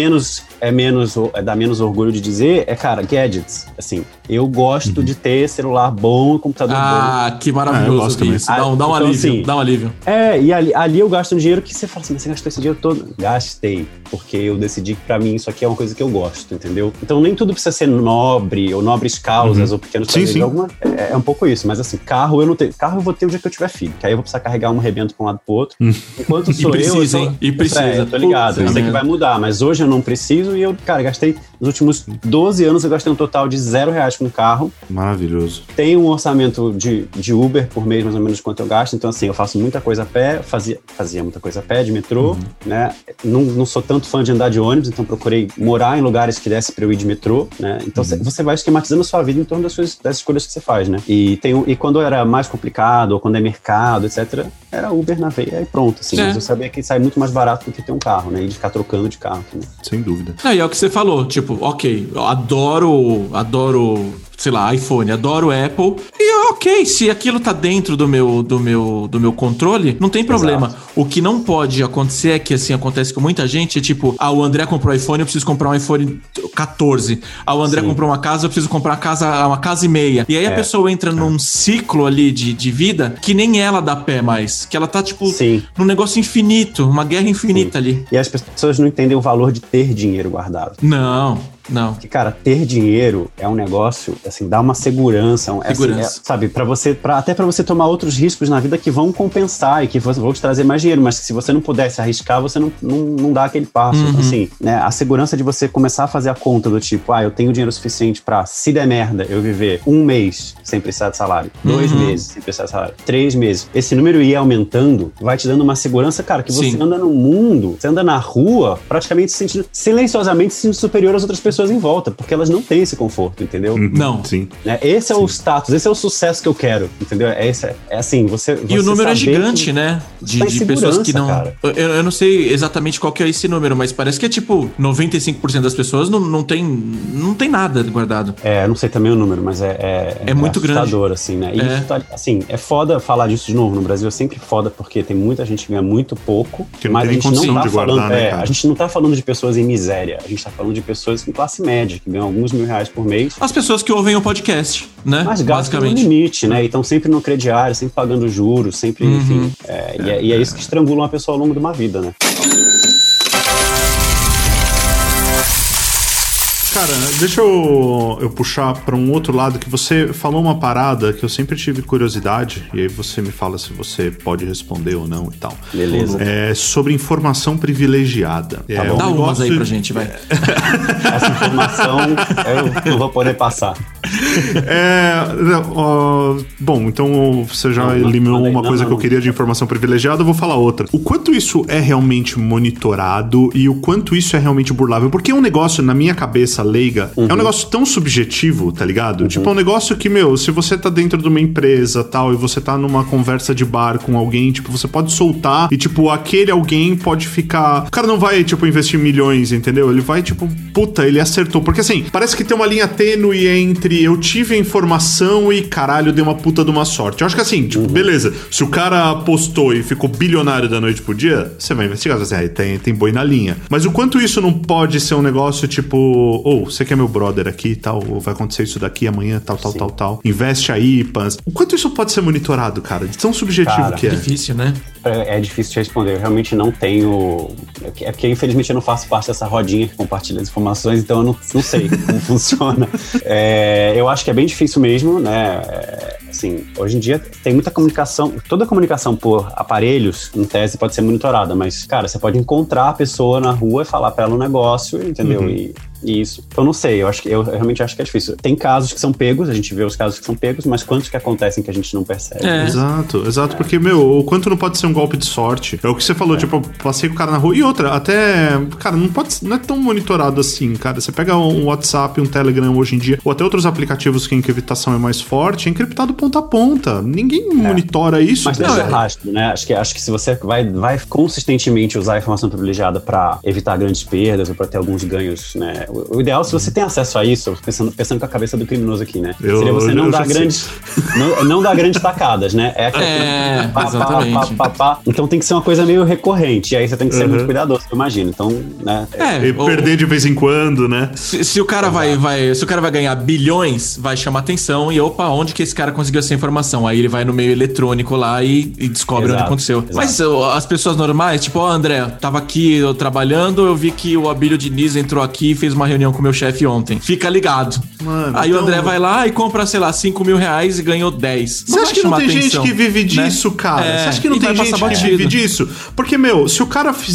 dá menos orgulho de dizer é, cara, gadgets. Assim, eu gosto de ter celular bom, computador bom. Que maravilhoso isso. Dá um então, alívio, assim, dá um alívio. E ali eu gasto um dinheiro que você fala assim, mas você gastou esse dinheiro todo? Gastei, porque eu decidi que pra mim isso aqui é uma coisa que eu gosto, entendeu? Então nem tudo precisa ser nobre, ou nobres causas, ou pequenos prazeres. É um pouco isso, mas assim, carro eu não tenho. Carro eu vou ter o dia que eu tiver filho, que aí eu vou precisar carregar um rebento pra um lado pro outro. Enquanto sou eu tô ligado, eu sei que vai mudar, mas hoje eu não preciso, e eu, cara, gastei, nos últimos 12 anos eu gastei um total de R$0 com carro. Maravilhoso. Tenho um orçamento de Uber por mês, mais ou menos, quanto eu gasto, então assim, eu faço muita coisa a pé, fazia muita coisa a pé, de metrô, né, não sou tanto fã de andar de ônibus, então procurei morar em lugares que desse pra eu ir de metrô, né, então você vai esquematizando a sua vida em torno das escolhas que você faz, né, e quando era mais complicado, ou quando é mercado, etc., era Uber na veia e pronto, assim, mas eu sabia que sai muito mais barato do que ter um carro, né, e de ficar trocando de carro também. Sem dúvida. E é o que você falou, tipo, ok, eu adoro, sei lá, iPhone, adoro Apple, e ok, se aquilo tá dentro do meu controle, não tem problema. Exato. O que não pode acontecer é que, assim, acontece com muita gente, é tipo, o André comprou iPhone, eu preciso comprar um iPhone 14. O André comprou uma casa, eu preciso comprar uma casa e meia. E aí a pessoa entra num ciclo ali de vida que nem ela dá pé mais, que ela tá, tipo, num negócio infinito, uma guerra infinita ali. E as pessoas não entendem o valor de ter dinheiro guardado. Não. Porque, cara, ter dinheiro é um negócio, assim, dá uma segurança. Assim, sabe, até pra você tomar outros riscos na vida que vão compensar e que vão te trazer mais dinheiro, mas que se você não pudesse arriscar, você não dá aquele passo. Assim, né, a segurança de você começar a fazer a conta do tipo, eu tenho dinheiro suficiente pra, se der merda, eu viver 1 mês sem precisar de salário, 2 meses sem precisar de salário, 3 meses. Esse número ir aumentando, vai te dando uma segurança, cara, que você anda no mundo, você anda na rua, praticamente silenciosamente se sentindo superior às outras pessoas. pessoas em volta, porque elas não têm esse conforto, entendeu? Não. Sim. Né? Esse é o status, esse é o sucesso que eu quero, entendeu? É assim, você E o número é saber gigante, que né? você tá em De pessoas que não... cara. Eu não sei exatamente qual que é esse número, mas parece que é tipo 95% das pessoas não tem nada guardado. Eu não sei também o número, mas é muito assustador, grande. assim, né? E isso tá, assim, é foda falar disso de novo. No Brasil é sempre foda, porque tem muita gente que ganha muito pouco, Que não mas a tem gente não condição tá de guardar, falando, né, cara? a gente não tá falando de pessoas em miséria, a gente tá falando de pessoas em classe média, que ganham alguns R$1.000 por mês, As pessoas que ouvem o podcast, né? mas gastam no limite, né? E estão sempre no crediário, sempre pagando juros, sempre, enfim. E é isso que estrangula uma pessoa ao longo de uma vida, né? Cara, deixa eu puxar pra um outro lado, que você falou uma parada que eu sempre tive curiosidade, e aí você me fala se você pode responder ou não e tal. Beleza. Sobre informação privilegiada. Tá bom. Dá umas aí pra gente, vai. Essa informação eu não vou poder passar. Bom, então você já eliminou uma coisa que eu queria de informação privilegiada, eu vou falar outra. O quanto isso é realmente monitorado e o quanto isso é realmente burlável? Porque é um negócio, na minha cabeça leiga, é um negócio tão subjetivo, tá ligado? Tipo, é um negócio que, se você tá dentro de uma empresa tal, e você tá numa conversa de bar com alguém, tipo, você pode soltar e, tipo, aquele alguém pode ficar... O cara não vai, tipo, investir milhões, entendeu? Ele vai, tipo, puta, ele acertou. Porque, assim, parece que tem uma linha tênue entre eu tive a informação e, caralho, dei uma puta de uma sorte. Eu acho que, assim, tipo, beleza, se o cara apostou e ficou bilionário da noite pro dia, você vai investigar, você vai dizer, tem boi na linha. Mas o quanto isso não pode ser um negócio, tipo... você que é meu brother aqui e tal, ou vai acontecer isso daqui amanhã, tal. Investe aí, pans. O quanto isso pode ser monitorado, cara? De tão subjetivo, cara, que é. É difícil, né? É difícil de responder. Eu realmente não tenho... É porque, infelizmente, eu não faço parte dessa rodinha que compartilha as informações, então eu não sei como funciona. Eu acho que é bem difícil mesmo, né? Assim, hoje em dia tem muita comunicação, toda comunicação por aparelhos, em tese, pode ser monitorada, mas, cara, você pode encontrar a pessoa na rua e falar pra ela um negócio, entendeu? E isso. Eu não sei, eu realmente acho que é difícil. Tem casos que são pegos, a gente vê os casos que são pegos, mas quantos que acontecem que a gente não percebe? Exato, porque, o quanto não pode ser um golpe de sorte. É o que você falou, tipo, eu passei com o cara na rua. E outra, até, cara, não é tão monitorado assim, cara. Você pega um WhatsApp, um Telegram hoje em dia, ou até outros aplicativos que a encriptação é mais forte, é encriptado ponta a ponta. Ninguém monitora isso. Mas deixa rastro, né? Acho que se você vai consistentemente usar a informação privilegiada pra evitar grandes perdas ou pra ter alguns ganhos, né? O ideal, se você tem acesso a isso, pensando com a cabeça do criminoso aqui, né? Seria você não dar grandes não dar grandes tacadas, né? Exatamente. Então tem que ser uma coisa meio recorrente, e aí você tem que ser muito cuidadoso, eu imagino. Então, né? Perder de vez em quando, né? Se o cara se o cara vai ganhar bilhões, vai chamar atenção e onde que esse cara conseguiu essa informação? Aí ele vai no meio eletrônico lá e descobre onde aconteceu. Mas as pessoas normais, tipo, André, tava aqui eu trabalhando, eu vi que o Abílio Diniz entrou aqui e fez uma reunião com o meu chefe ontem. Fica ligado. Mano, aí o André vai lá e compra, sei lá, R$5.000 e ganhou 10. Você acha que não tem gente que vive disso, cara? Você acha que não tem gente que vive disso? Porque, se o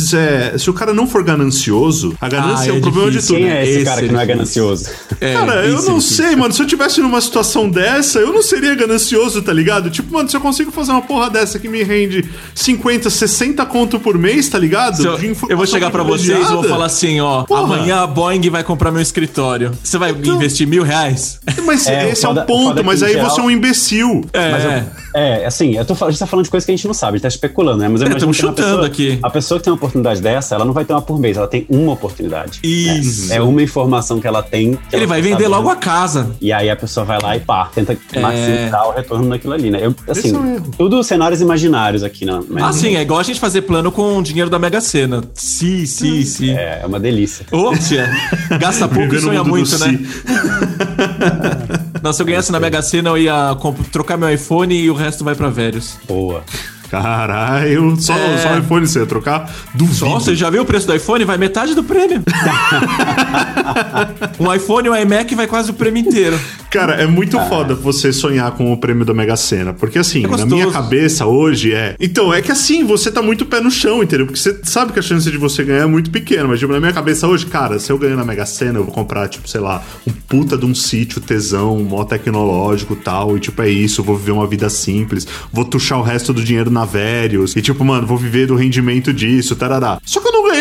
cara não for ganancioso, a ganância é o problema de tudo. Quem é esse cara que não é ganancioso? Cara, eu não sei, mano. Se eu tivesse numa situação dessa, eu não seria ganancioso, tá ligado? Tipo, mano, se eu consigo fazer uma porra dessa que me rende 50, 60 conto por mês, tá ligado? Eu vou chegar pra vocês e vou falar assim, amanhã a Boeing vai comprar meu escritório. Você vai investir R$1.000? Mas esse é o ponto, mas aí você é um imbecil. Assim, a gente tá falando de coisas que a gente não sabe, a gente tá especulando, né? Mas eu imagino que chutando aqui. A pessoa que tem uma oportunidade dessa, ela não vai ter uma por mês, ela tem uma oportunidade. Isso. Né? É uma informação que ela tem. Ele vai vender logo a casa. E aí a pessoa vai lá e tenta maximizar o retorno daquilo ali, né? Tudo cenários imaginários aqui, né? Sim, é igual a gente fazer plano com o dinheiro da Mega Sena. Sim. É uma delícia. Gasta pouco e sonha muito, né? Não, se eu ganhasse na Mega Sena, eu ia trocar meu iPhone e o resto vai pra velhos. Boa. Caralho, só o iPhone você ia trocar? Duvido. Só, você já viu o preço do iPhone? Vai metade do prêmio. Um iPhone e um iMac vai quase o prêmio inteiro. Cara, é muito foda você sonhar com o prêmio da Mega Sena. Porque assim, na minha cabeça hoje Então, é que assim, você tá muito pé no chão, entendeu? Porque você sabe que a chance de você ganhar é muito pequena. Mas tipo, na minha cabeça hoje, cara, se eu ganhar na Mega Sena, eu vou comprar, tipo, sei lá, um puta de um sítio tesão, mó tecnológico e tal. E tipo, é isso, eu vou viver uma vida simples. Vou tuchar o resto do dinheiro na Verius. E tipo, mano, vou viver do rendimento disso, tarará. Só que eu não ganhei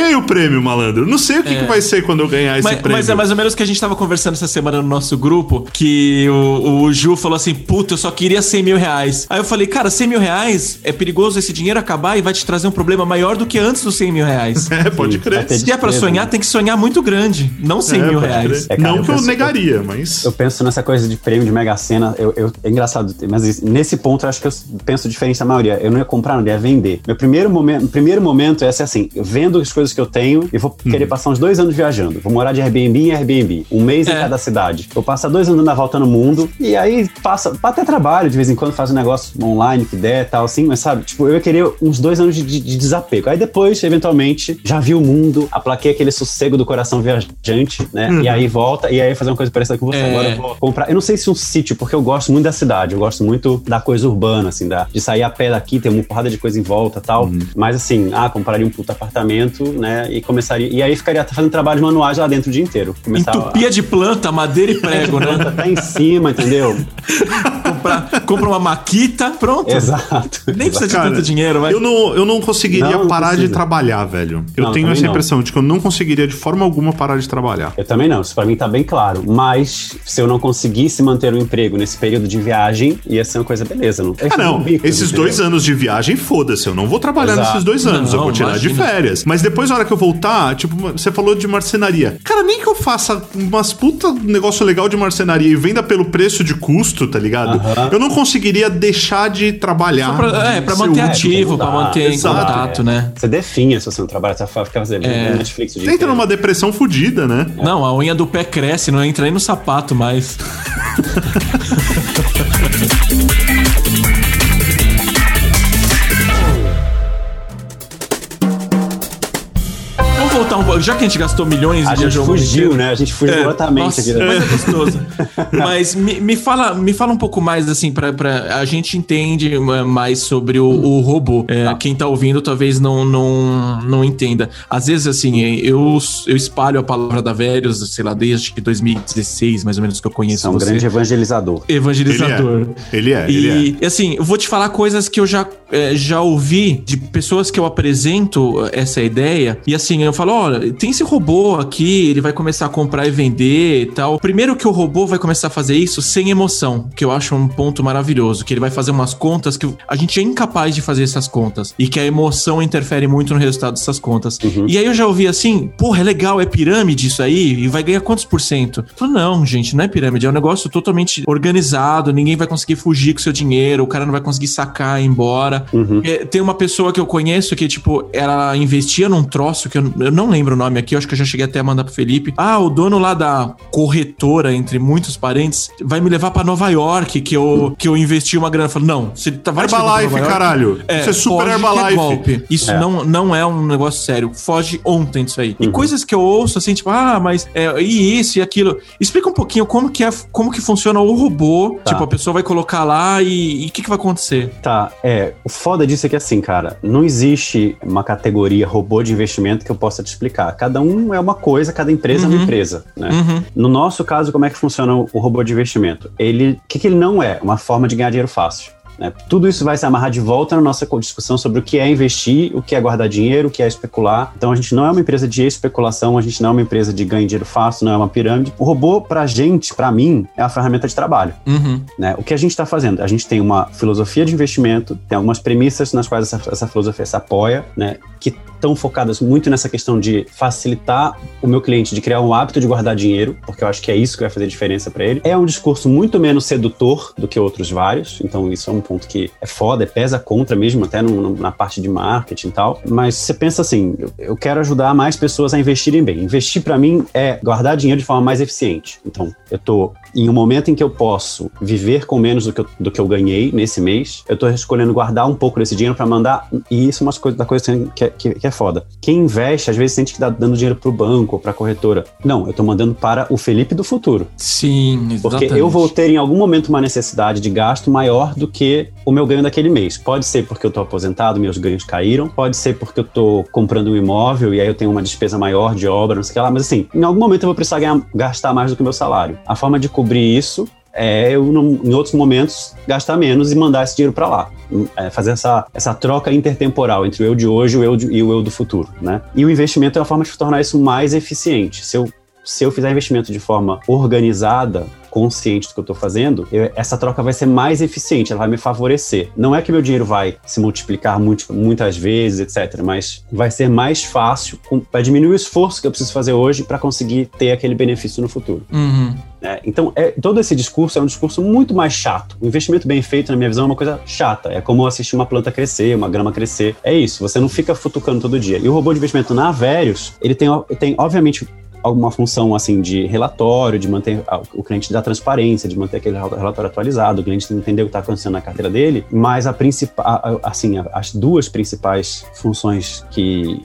ganhei o prêmio, malandro. Não sei o que vai ser quando eu ganhar esse prêmio. Mas é mais ou menos o que a gente tava conversando essa semana no nosso grupo, que o Ju falou assim, puta, eu só queria 100 mil reais. Aí eu falei, cara, 100 mil reais é perigoso esse dinheiro acabar e vai te trazer um problema maior do que antes dos 100 mil reais. Pode crer. Se é pra sonhar, tem que sonhar muito grande, não 100 mil reais. Cara, não que eu negaria, mas... Eu penso nessa coisa de prêmio de Mega Sena, é engraçado, mas nesse ponto eu acho que eu penso diferente da maioria. Eu não ia comprar, não ia vender. Meu primeiro momento é ser assim, eu vendo as coisas que eu tenho e vou querer passar uns 2 anos viajando. Vou morar de Airbnb em Airbnb, um mês em cada cidade. Vou passar 2 anos dando a volta no mundo e aí passa, até trabalho, de vez em quando faz um negócio online que der e tal, assim, mas sabe, tipo, eu ia querer uns 2 anos de desapego. Aí depois, eventualmente, já vi o mundo, aplaquei aquele sossego do coração viajante, né? E aí volta, e aí fazer uma coisa parecida com você. Agora eu vou comprar, eu não sei se um sítio, porque eu gosto muito da cidade, eu gosto muito da coisa urbana, assim, de sair a pé daqui, ter uma porrada de coisa em volta e tal, mas assim, compraria um puto apartamento, né, e começaria, e aí ficaria fazendo trabalhos manuais lá dentro o dia inteiro. Entupia de planta, madeira e prego, né? Tá em cima, entendeu? Compra uma maquita, pronto. Exato. Nem precisa de tanto dinheiro, mas... Eu não conseguiria parar de trabalhar, velho. Eu tenho essa impressão de que eu não conseguiria de forma alguma parar de trabalhar. Eu também não, isso pra mim tá bem claro. Mas se eu não conseguisse manter o emprego nesse período de viagem, ia ser uma coisa beleza. Esses 2 anos de viagem, foda-se, eu não vou trabalhar nesses 2 anos, eu vou tirar de férias. Mas depois, na hora que eu voltar, tipo, você falou de marcenaria. Cara, nem que eu faça umas puta negócio legal de marcenaria e venda pelo preço de custo, tá ligado? Eu não conseguiria deixar de trabalhar. Pra manter ativo, pra manter em contato, né? Você definha se você não trabalha, você vai ficar fazendo Netflix o dia inteiro. Entra numa depressão fodida, né? Não, a unha do pé cresce, não entra nem no sapato mais. Voltar já que a gente gastou milhões e viajou fugiu, né? A gente fugiu completamente aqui. Mas é gostoso. Mas me fala um pouco mais, assim, pra a gente entende mais sobre o robô. Quem tá ouvindo talvez não entenda. Às vezes, assim, eu espalho a palavra da Verius, sei lá, desde 2016, mais ou menos, que eu conheço você. É um grande evangelizador. Ele é. E, assim, eu vou te falar coisas que eu já ouvi de pessoas que eu apresento essa ideia. E, assim, eu falo, olha, tem esse robô aqui, ele vai começar a comprar e vender e tal. Primeiro que o robô vai começar a fazer isso sem emoção, que eu acho um ponto maravilhoso, que ele vai fazer umas contas que a gente é incapaz de fazer essas contas, e que a emoção interfere muito no resultado dessas contas. E aí eu já ouvi assim, porra, é legal, é pirâmide isso aí? E vai ganhar quantos por cento? Eu falo, não, gente, não é pirâmide, é um negócio totalmente organizado, ninguém vai conseguir fugir com seu dinheiro, o cara não vai conseguir sacar e ir embora. Tem uma pessoa que eu conheço que, tipo, ela investia num troço que eu não lembro o nome aqui, eu acho que eu já cheguei até a mandar pro Felipe. O dono lá da corretora, entre muitos parentes, vai me levar pra Nova York, que eu investi uma grana. Eu falo, não, você vai Herbalife, caralho. Isso é super Herbalife. Golpe. Isso não é um negócio sério. Foge ontem disso aí. E coisas que eu ouço assim, tipo, mas e isso e aquilo. Explica um pouquinho como que funciona o robô. Tipo, a pessoa vai colocar lá e o que vai acontecer? O foda disso é que assim, cara, não existe uma categoria robô de investimento que eu possa te explicar. Cada um é uma coisa, cada empresa é uma empresa, né? No nosso caso, como é que funciona o robô de investimento? O que ele não é? Uma forma de ganhar dinheiro fácil. Né? Tudo isso vai se amarrar de volta na nossa discussão sobre o que é investir, o que é guardar dinheiro, o que é especular. Então a gente não é uma empresa de especulação, a gente não é uma empresa de ganho de dinheiro fácil, não é uma pirâmide. O robô, pra gente, pra mim, é uma ferramenta de trabalho. Né? O que a gente está fazendo? A gente tem uma filosofia de investimento, tem algumas premissas nas quais essa filosofia se apoia, né? Que estão focadas muito nessa questão de facilitar o meu cliente de criar um hábito de guardar dinheiro, porque eu acho que é isso que vai fazer diferença para ele. É um discurso muito menos sedutor do que outros vários, então isso é um ponto que é foda, pesa contra mesmo, até na parte de marketing e tal. Mas você pensa assim, eu quero ajudar mais pessoas a investirem bem. Investir para mim é guardar dinheiro de forma mais eficiente. Então, eu tô em um momento em que eu posso viver com menos do que eu ganhei nesse mês, eu tô escolhendo guardar um pouco desse dinheiro para mandar, e isso é uma coisa que é foda. Quem investe, às vezes, sente que tá dando dinheiro pro banco ou pra corretora. Não, eu tô mandando para o Felipe do futuro. Sim, exatamente. Porque eu vou ter em algum momento uma necessidade de gasto maior do que o meu ganho daquele mês. Pode ser porque eu tô aposentado, meus ganhos caíram, pode ser porque eu tô comprando um imóvel e aí eu tenho uma despesa maior de obra, não sei o que lá, mas assim, em algum momento eu vou precisar gastar mais do que o meu salário. A forma de cobrir isso eu, em outros momentos, gastar menos e mandar esse dinheiro para lá. Fazer essa troca intertemporal entre o eu de hoje e o eu do futuro, né? E o investimento é uma forma de tornar isso mais eficiente. Se eu fizer investimento de forma organizada, consciente do que eu estou fazendo, essa troca vai ser mais eficiente, ela vai me favorecer. Não é que meu dinheiro vai se multiplicar muitas vezes, etc., mas vai ser mais fácil, vai diminuir o esforço que eu preciso fazer hoje para conseguir ter aquele benefício no futuro. Então, todo esse discurso é um discurso muito mais chato. O investimento bem feito, na minha visão, é uma coisa chata. É como assistir uma planta crescer, uma grama crescer. É isso, você não fica futucando todo dia. E o robô de investimento na Verius, ele tem obviamente, alguma função assim de relatório, de manter o cliente da transparência, de manter aquele relatório atualizado, o cliente entender o que está acontecendo na carteira dele, mas as duas principais funções que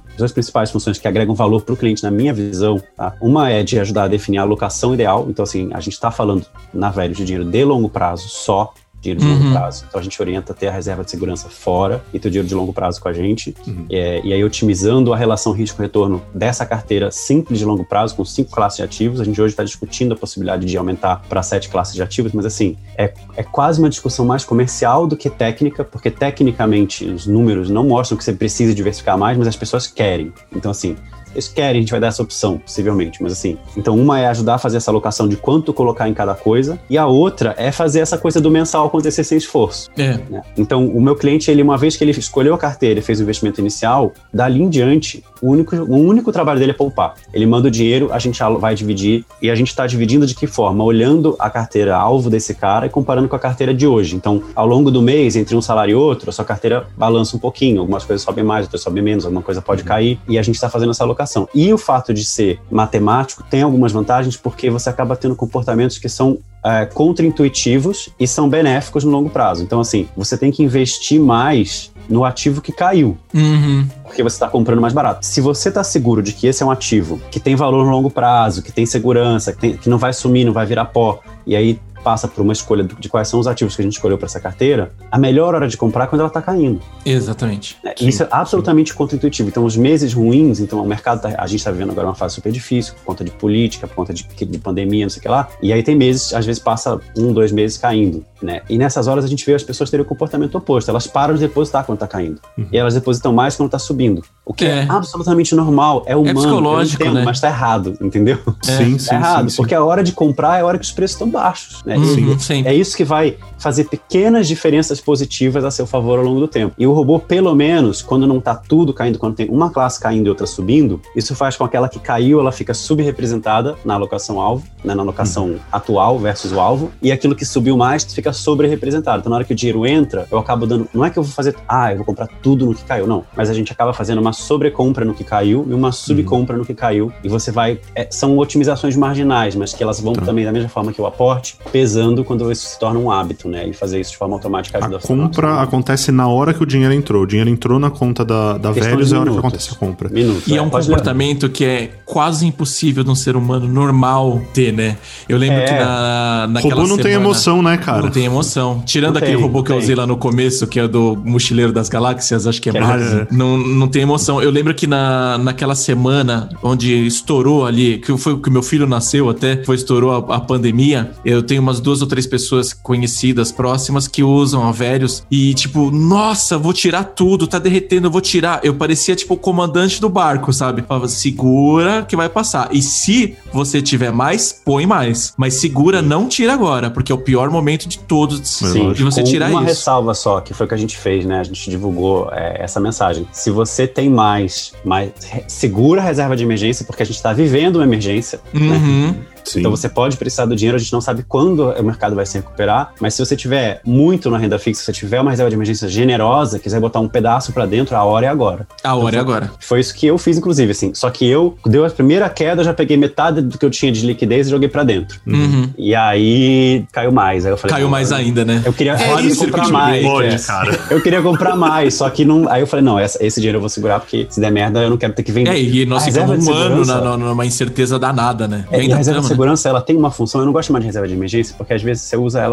agregam valor para o cliente, na minha visão, tá? Uma é de ajudar a definir a alocação ideal. Então, assim, a gente está falando na Verius de dinheiro de longo prazo só, dinheiro de longo prazo. Então a gente orienta a ter a reserva de segurança fora e ter o dinheiro de longo prazo com a gente. E aí otimizando a relação risco-retorno dessa carteira simples de longo prazo com 5 classes de ativos. A gente hoje está discutindo a possibilidade de aumentar para 7 classes de ativos, mas assim, é quase uma discussão mais comercial do que técnica, porque tecnicamente os números não mostram que você precisa diversificar mais, mas as pessoas querem. Então assim, eles querem, a gente vai dar essa opção, possivelmente, mas assim, então uma é ajudar a fazer essa alocação de quanto colocar em cada coisa, e a outra é fazer essa coisa do mensal acontecer sem esforço. Né? Então, o meu cliente, uma vez que ele escolheu a carteira e fez o investimento inicial, dali em diante, o único trabalho dele é poupar. Ele manda o dinheiro, a gente vai dividir, e a gente está dividindo de que forma? Olhando a carteira alvo desse cara e comparando com a carteira de hoje. Então, ao longo do mês, entre um salário e outro, a sua carteira balança um pouquinho, algumas coisas sobem mais, outras sobem menos, alguma coisa pode cair, e a gente está fazendo essa alocação. E o fato de ser matemático tem algumas vantagens, porque você acaba tendo comportamentos que são contra-intuitivos e são benéficos no longo prazo. Então, assim, você tem que investir mais no ativo que caiu, porque você está comprando mais barato. Se você está seguro de que esse é um ativo que tem valor no longo prazo, que tem segurança, que não vai sumir, não vai virar pó, e aí passa por uma escolha de quais são os ativos que a gente escolheu para essa carteira, a melhor hora de comprar é quando ela está caindo. Exatamente. Isso é absolutamente contra-intuitivo. Então, os meses ruins, então o mercado, a gente está vivendo agora uma fase super difícil, por conta de política, por conta de pandemia, não sei o que lá, e aí tem meses, às vezes passa 1, 2 meses caindo, né? E nessas horas a gente vê as pessoas terem o comportamento oposto, elas param de depositar quando está caindo, e elas depositam mais quando está subindo. O que é absolutamente normal, é humano, psicológico, eu entendo, né? Mas tá errado, entendeu? Sim, tá errado, porque a hora de comprar é a hora que os preços estão baixos, né? É isso que vai fazer pequenas diferenças positivas a seu favor ao longo do tempo. E o robô, pelo menos, quando não tá tudo caindo, quando tem uma classe caindo e outra subindo, isso faz com que aquela que caiu, ela fica subrepresentada na alocação alvo, né, na alocação atual versus o alvo, e aquilo que subiu mais fica sobre-representado. Então, na hora que o dinheiro entra, eu acabo dando... Não é que eu vou fazer... eu vou comprar tudo no que caiu, não. Mas a gente acaba fazendo uma sobrecompra no que caiu e uma subcompra no que caiu. E você vai... são otimizações marginais, mas que elas vão também, da mesma forma que o aporte, pesando quando isso se torna um hábito, né? E fazer isso de forma automática ajuda. A compra acontece na hora que o dinheiro entrou. O dinheiro entrou na conta da Verius, é a hora que acontece a compra. E é um comportamento que é quase impossível de um ser humano normal ter, né? Eu lembro que naquela robô não tem emoção, né, cara? Não tem emoção. Tirando aquele robô que eu usei lá no começo, que é do Mochileiro das Galáxias, acho que é mais. Não tem emoção. Eu lembro que naquela semana onde estourou ali, que foi que meu filho nasceu até, estourou a pandemia, eu tenho umas 2 ou 3 pessoas conhecidas, próximas, que usam a Verius e tipo, nossa, vou tirar tudo, tá derretendo, eu vou tirar. Eu parecia tipo o comandante do barco, sabe? Falava, segura que vai passar. E se você tiver mais, põe mais. Mas segura, não tira agora, porque é o pior momento de todos de você tirar isso. Uma ressalva só, que foi o que a gente fez, né? A gente divulgou essa mensagem. Se você tem mais segura a reserva de emergência, porque a gente tá vivendo uma emergência, né? Sim. Então você pode precisar do dinheiro, a gente não sabe quando o mercado vai se recuperar, mas se você tiver muito na renda fixa, se você tiver uma reserva de emergência generosa, quiser botar um pedaço pra dentro, a hora é agora. A hora é agora. Foi isso que eu fiz, inclusive, assim. Só que deu a primeira queda, eu já peguei metade do que eu tinha de liquidez e joguei pra dentro. E aí caiu mais. Aí eu falei, caiu mais ainda, né? Eu queria comprar mais. Cara. Eu queria comprar mais, só que não. Aí eu falei, não, esse dinheiro eu vou segurar, porque se der merda, eu não quero ter que vender. E nós ficamos um ano numa incerteza danada, né? E a reserva de segurança, ela tem uma função, eu não gosto mais de reserva de emergência, porque às vezes você usa ela pra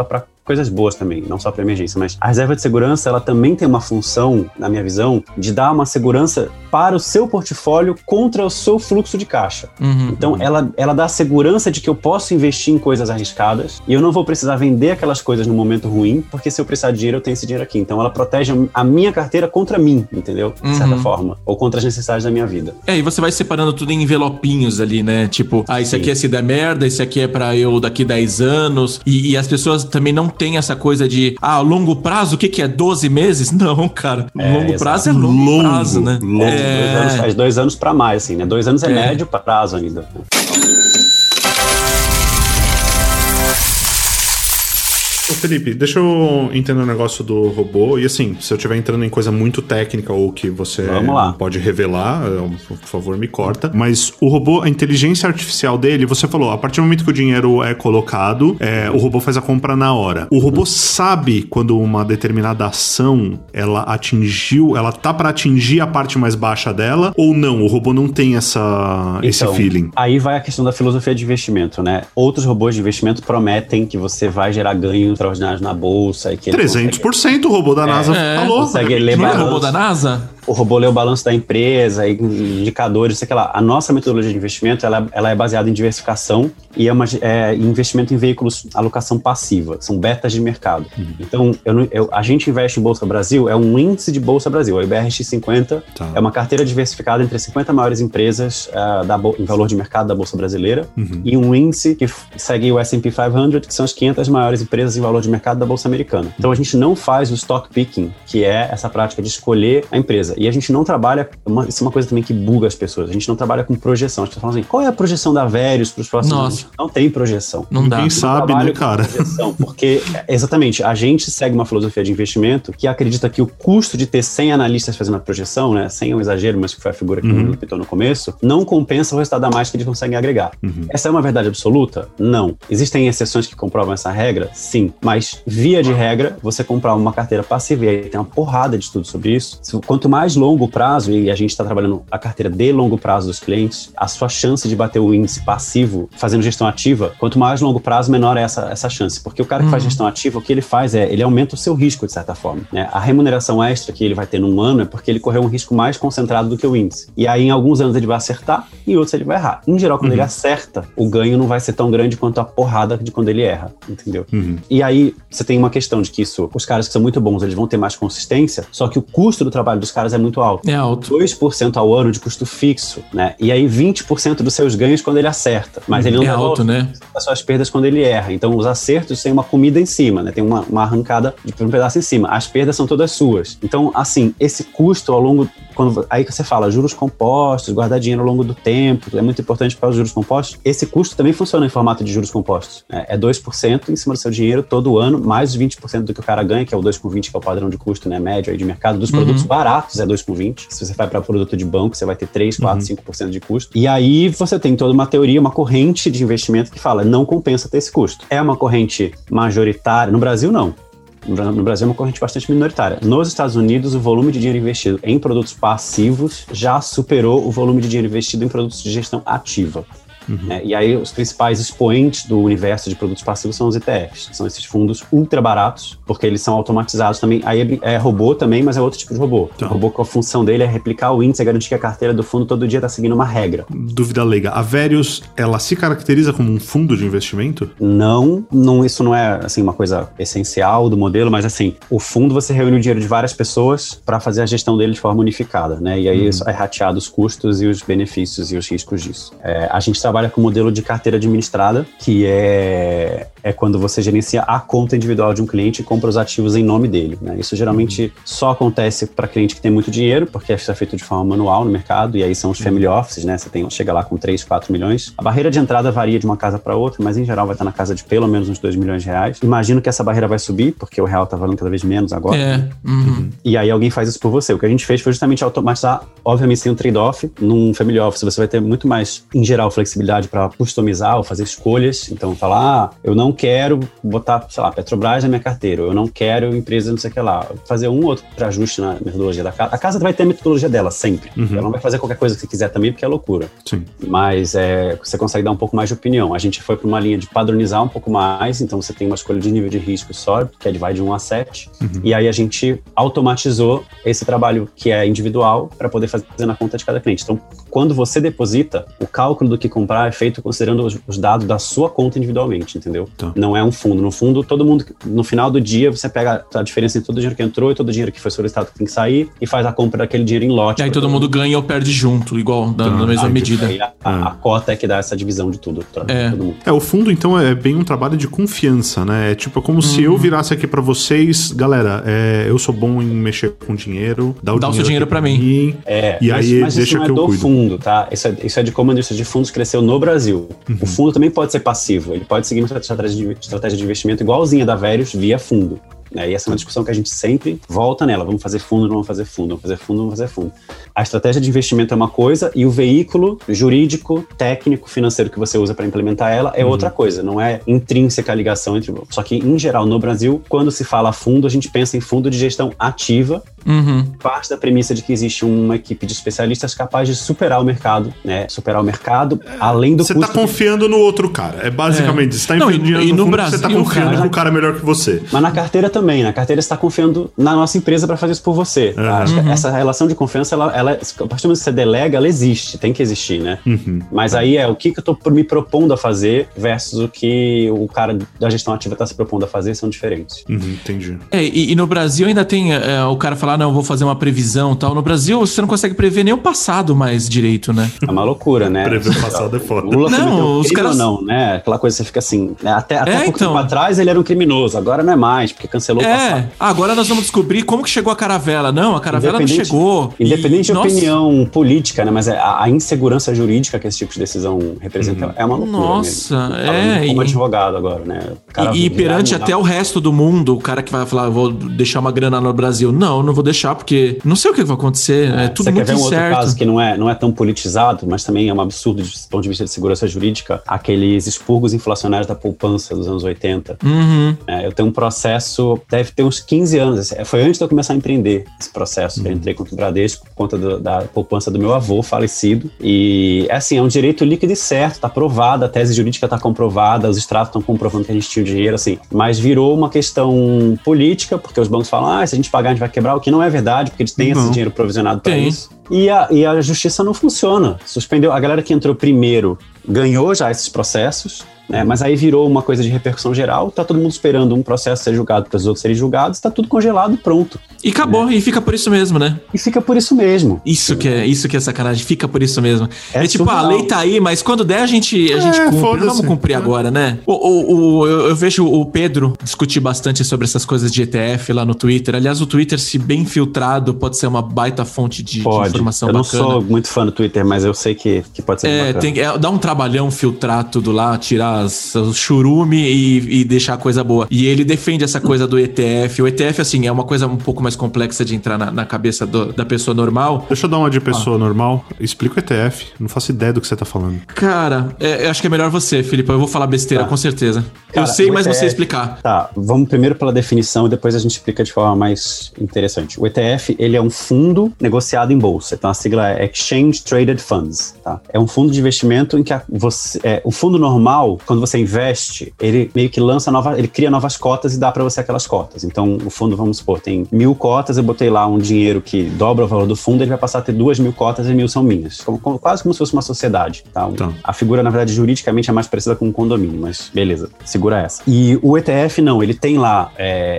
coisas boas também, não só para emergência, mas a reserva de segurança, ela também tem uma função, na minha visão, de dar uma segurança para o seu portfólio contra o seu fluxo de caixa. Então, ela dá a segurança de que eu posso investir em coisas arriscadas e eu não vou precisar vender aquelas coisas no momento ruim, porque se eu precisar de dinheiro, eu tenho esse dinheiro aqui. Então, ela protege a minha carteira contra mim, entendeu? De certa forma. Ou contra as necessidades da minha vida. E você vai separando tudo em envelopinhos ali, né? Tipo, isso aqui é se der merda, esse aqui é pra eu daqui 10 anos. E as pessoas também não têm essa coisa de, longo prazo, o que é 12 meses? Não, cara. Longo prazo é longo prazo, né? 2 anos pra mais, assim, né? 2 anos é médio prazo ainda. Ô Felipe, deixa eu entender um negócio do robô. E assim, se eu estiver entrando em coisa muito técnica ou que você não pode revelar, por favor, me corta. Mas o robô, a inteligência artificial dele, você falou, a partir do momento que o dinheiro é colocado, o robô faz a compra na hora. O robô sabe quando uma determinada ação, ela tá para atingir a parte mais baixa dela ou não? O robô não tem esse feeling. Aí vai a questão da filosofia de investimento, né? Outros robôs de investimento prometem que você vai gerar ganho extraordinários na bolsa. E que 300% o robô da NASA falou. Consegue ler não é o robô da NASA? O robô lê o balanço da empresa, indicadores, sei lá. A nossa metodologia de investimento, ela é baseada em diversificação e investimento em veículos, alocação passiva. São betas de mercado. Então, a gente investe em Bolsa Brasil, é um índice de Bolsa Brasil. O IBRX50 é uma carteira diversificada entre as 50 maiores empresas em valor de mercado da Bolsa Brasileira e um índice que segue o S&P 500, que são as 500 maiores empresas em valor de mercado da Bolsa Americana. Então, a gente não faz o stock picking, que é essa prática de escolher a empresa. E a gente não trabalha, isso é uma coisa também que buga as pessoas, a gente não trabalha com projeção. As pessoas falam assim, qual é a projeção da Verius para os próximos anos? Não tem projeção. Não dá. Quem sabe, né, cara? Projeção, porque, exatamente, a gente segue uma filosofia de investimento que acredita que o custo de ter 100 analistas fazendo a projeção, né, 100 é um exagero, mas que foi a figura que o Bruno pintou no começo, não compensa o resultado a mais que eles conseguem agregar. Essa é uma verdade absoluta? Não. Existem exceções que comprovam essa regra? Sim. Mas, via de regra, você comprar uma carteira passiva, e aí tem uma porrada de estudos sobre isso, quanto mais longo prazo, e a gente está trabalhando a carteira de longo prazo dos clientes, a sua chance de bater o índice passivo fazendo gestão ativa, quanto mais longo prazo, menor é essa chance. Porque o cara que faz gestão ativa, o que ele faz ele aumenta o seu risco, de certa forma, né? A remuneração extra que ele vai ter num ano é porque ele correu um risco mais concentrado do que o índice. E aí, em alguns anos, ele vai acertar, em outros ele vai errar. Em geral, quando ele acerta, o ganho não vai ser tão grande quanto a porrada de quando ele erra, entendeu? E aí, você tem uma questão de que os caras que são muito bons, eles vão ter mais consistência, só que o custo do trabalho dos caras é muito alto. É alto. 2% ao ano de custo fixo, né? E aí 20% dos seus ganhos quando ele acerta. Mas ele não dá alto, né? As suas perdas quando ele erra. Então os acertos têm uma comida em cima, né? Tem uma arrancada de um pedaço em cima. As perdas são todas suas. Então, assim, esse custo ao longo... Aí que você fala, juros compostos, guardar dinheiro ao longo do tempo, é muito importante para os juros compostos. Esse custo também funciona em formato de juros compostos. É 2% em cima do seu dinheiro todo ano, mais os 20% do que o cara ganha, que é o 2,20, que é o padrão de custo, né, médio aí de mercado. Dos produtos baratos é 2,20. Se você vai para produto de banco, você vai ter 3, 4, 5% de custo. E aí você tem toda uma teoria, uma corrente de investimento que fala, não compensa ter esse custo. É uma corrente majoritária. No Brasil, não. No Brasil é uma corrente bastante minoritária. Nos Estados Unidos, o volume de dinheiro investido em produtos passivos já superou o volume de dinheiro investido em produtos de gestão ativa. E aí os principais expoentes do universo de produtos passivos são os ETFs, são esses fundos ultra baratos, porque eles são automatizados também. Aí é robô também, mas é outro tipo de robô. O robô, a função dele é replicar o índice, é garantir que a carteira do fundo todo dia está seguindo uma regra. Dúvida leiga, a Verius, ela se caracteriza como um fundo de investimento? Não, isso não é assim uma coisa essencial do modelo, mas assim, o fundo você reúne o dinheiro de várias pessoas para fazer a gestão dele de forma unificada, né? E aí é rateado os custos e os benefícios e os riscos disso. A gente trabalha com o modelo de carteira administrada, que é quando você gerencia a conta individual de um cliente e compra os ativos em nome dele, né? Isso geralmente só acontece para cliente que tem muito dinheiro, porque isso é feito de forma manual no mercado, e aí são os family offices, né? Você chega lá com 3, 4 milhões. A barreira de entrada varia de uma casa para outra, mas em geral vai estar na casa de pelo menos uns 2 milhões de reais. Imagino que essa barreira vai subir, porque o real tá valendo cada vez menos agora. E aí alguém faz isso por você. O que a gente fez foi justamente automatizar, obviamente sem um trade-off. Num family office você vai ter muito mais, em geral, flexibilidade para customizar ou fazer escolhas. Então, falar, eu não não quero botar, sei lá, Petrobras na minha carteira, eu não quero empresa não sei o que lá, fazer um outro ajuste na metodologia da casa. A casa vai ter a metodologia dela sempre. Ela não vai fazer qualquer coisa que você quiser também, porque é loucura. Sim. Mas você consegue dar um pouco mais de opinião. A gente foi para uma linha de padronizar um pouco mais, então você tem uma escolha de nível de risco só, que é de 1 a 7, e aí a gente automatizou esse trabalho que é individual para poder fazer na conta de cada cliente. Então, quando você deposita, o cálculo do que comprar é feito considerando os dados da sua conta individualmente, entendeu? Tá. Não é um fundo. No fundo, todo mundo, no final do dia, você pega a diferença entre todo o dinheiro que entrou e todo o dinheiro que foi solicitado que tem que sair e faz a compra daquele dinheiro em lote. E aí todo mundo ganha ou perde junto, igual, na mesma medida. Aí a cota é que dá essa divisão de tudo. Todo mundo. O fundo, então, é bem um trabalho de confiança, né? É tipo, como se eu virasse aqui pra vocês, galera, eu sou bom em mexer com dinheiro, dá o seu dinheiro pra mim. Mas deixa isso não é do fundo, tá? Isso é de como a indústria de fundos cresceu no Brasil. O fundo também pode ser passivo, ele pode seguir uma estratégia de investimento igualzinha da Verius via fundo. E essa é uma discussão que a gente sempre volta nela. Vamos fazer fundo, não vamos fazer fundo, vamos fazer fundo, não vamos fazer fundo. A estratégia de investimento é uma coisa e o veículo jurídico, técnico, financeiro que você usa para implementar ela é outra coisa. Não é intrínseca a ligação entre... Só que, em geral, no Brasil, quando se fala fundo, a gente pensa em fundo de gestão ativa. Parte da premissa de que existe uma equipe de especialistas capaz de superar o mercado, né? Superar o mercado, além do custo... Você tá confiando no outro cara. É basicamente isso. Você tá investindo dinheiro no fundo, Brasil, você tá confiando no cara melhor que você. Mas na carteira também. Na carteira você está confiando na nossa empresa para fazer isso por você. Tá? Essa relação de confiança, ela, a partir do momento que você delega, ela existe, tem que existir, né? Mas aí o que eu tô me propondo a fazer versus o que o cara da gestão ativa tá se propondo a fazer são diferentes. Entendi. E no Brasil ainda tem o cara falar, não, vou fazer uma previsão e tal. No Brasil, você não consegue prever nem o passado mais direito, né? É uma loucura, né? Prever o passado é foda. Lula não, os caras... não, né? Aquela coisa que você fica assim, né? Até pouco tempo atrás ele era um criminoso, agora não é mais, porque cancelou o passado. Agora nós vamos descobrir como que chegou a caravela. Não, a caravela não chegou. Independente de opinião política, né? Mas a insegurança jurídica que esse tipo de decisão representa é uma loucura. Nossa, como advogado agora, né? E perante até o resto do mundo, o cara que vai falar, vou deixar uma grana no Brasil. Não vou deixar, porque não sei o que vai acontecer. É tudo muito incerto. Você quer ver um outro caso que não é tão politizado, mas também é um absurdo do ponto de vista de segurança jurídica, aqueles expurgos inflacionários da poupança dos anos 80. Eu tenho um processo, deve ter uns 15 anos. Foi antes de eu começar a empreender esse processo. Eu entrei contra o Bradesco por conta da poupança do meu avô falecido. E, é um direito líquido e certo, está provado, a tese jurídica está comprovada, os extratos estão comprovando que a gente tinha o dinheiro, mas virou uma questão política, porque os bancos falam, se a gente pagar a gente vai quebrar, o que não é verdade, porque eles têm esse dinheiro provisionado para isso. E a justiça não funciona. Suspendeu. A galera que entrou primeiro ganhou já esses processos, né? Mas aí virou uma coisa de repercussão geral, tá todo mundo esperando um processo ser julgado para os outros serem julgados, tá tudo congelado e pronto. E acabou, né? E fica por isso mesmo, né? E fica por isso mesmo. Isso que é sacanagem, fica por isso mesmo. É tipo, a lei tá aí, mas quando der a gente cumpre. Vamos cumprir agora, né? Eu vejo o Pedro discutir bastante sobre essas coisas de ETF lá no Twitter. Aliás, o Twitter, se bem filtrado, pode ser uma baita fonte de informação bacana. Eu não sou muito fã do Twitter, mas eu sei que pode ser bacana. Dá um trabalhão filtrar tudo lá, tirar o churume e deixar a coisa boa. E ele defende essa coisa do ETF. O ETF, assim, é uma coisa um pouco mais complexa de entrar na cabeça da pessoa normal. Deixa eu dar uma de pessoa normal. Explica o ETF. Não faço ideia do que você tá falando. Cara, eu acho que é melhor você, Felipe. Eu vou falar besteira, com certeza. Cara, eu sei, mas você explicar. Tá, vamos primeiro pela definição e depois a gente explica de forma mais interessante. O ETF, ele é um fundo negociado em bolsa. Então a sigla é Exchange Traded Funds, tá? É um fundo de investimento em que o fundo normal, quando você investe, ele meio que ele cria novas cotas e dá para você aquelas cotas. Então o fundo, vamos supor, tem 1.000 cotas, eu botei lá um dinheiro que dobra o valor do fundo, ele vai passar a ter 2.000 cotas e 1.000 são minhas. Quase como se fosse uma sociedade, tá? A figura, na verdade, juridicamente é mais parecida com um condomínio, mas beleza, segura essa. E o ETF não, ele tem lá,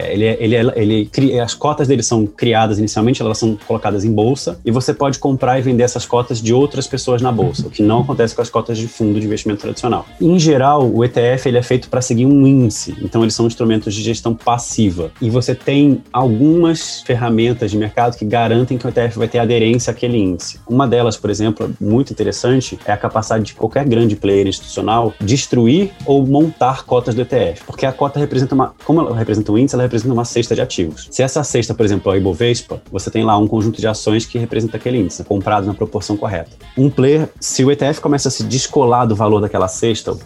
as cotas dele são criadas inicialmente, elas são colocadas em bolsa e você pode comprar e vender essas cotas de outras pessoas na bolsa, o que não acontece com as cotas de fundo de investimento tradicional. Em geral, o ETF ele é feito para seguir um índice, então eles são instrumentos de gestão passiva e você tem algumas ferramentas de mercado que garantem que o ETF vai ter aderência àquele índice. Uma delas, por exemplo, muito interessante, é a capacidade de qualquer grande player institucional destruir ou montar cotas do ETF, porque a cota representa como ela representa um índice, ela representa uma cesta de ativos. Se essa cesta, por exemplo, é o Ibovespa, você tem lá um conjunto de ações que representa aquele índice, comprados na proporção correta. Um player, se o ETF começa a se descolar do valor daquela cesta, como por exemplo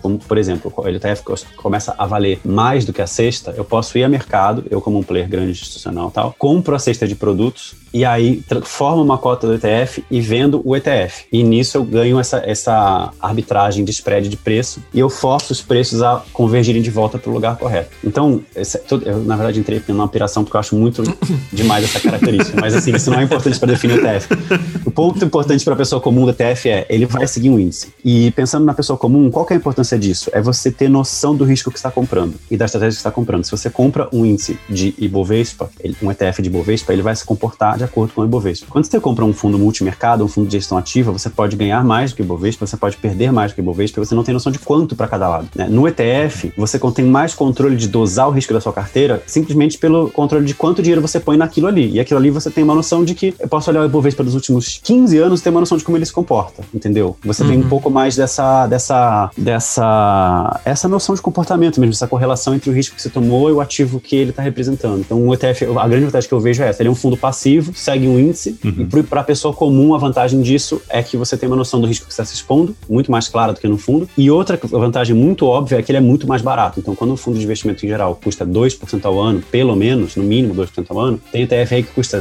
exemplo, o ETF começa a valer mais do que a cesta, eu posso ir ao mercado, eu como um player grande institucional e tal, compro a cesta de produtos e aí formo uma cota do ETF e vendo o ETF. E nisso eu ganho essa arbitragem de spread de preço e eu forço os preços a convergirem de volta para o lugar correto. Então, eu na verdade entrei numa operação porque eu acho muito demais essa característica, mas assim, isso não é importante para definir o ETF. O ponto importante para a pessoa comum do ETF ele vai seguir um índice. E pensando na pessoa comum, qual que é a importância disso? É você ter noção do risco que está comprando e da estratégia que está comprando. Se você compra um índice de Ibovespa, um ETF de Ibovespa, ele vai se comportar de acordo com o Ibovespa. Quando você compra um fundo multimercado, um fundo de gestão ativa, você pode ganhar mais do que o Ibovespa, você pode perder mais do que o Ibovespa, você não tem noção de quanto para cada lado, né? No ETF, você tem mais controle de dosar o risco da sua carteira simplesmente pelo controle de quanto dinheiro você põe naquilo ali. E aquilo ali você tem uma noção de que eu posso olhar o Ibovespa dos últimos 15 anos e ter uma noção de como ele se comporta, entendeu? Você tem um pouco mais dessa noção de comportamento mesmo, essa correlação entre o risco que você tomou e o ativo que ele está representando. Então, o ETF, a grande vantagem que eu vejo é essa, ele é um fundo passivo, segue um índice, e para a pessoa comum, a vantagem disso é que você tem uma noção do risco que você está se expondo, muito mais clara do que no fundo, e outra vantagem muito óbvia é que ele é muito mais barato. Então, quando um fundo de investimento em geral custa 2% ao ano, pelo menos, no mínimo 2% ao ano, tem ETF aí que custa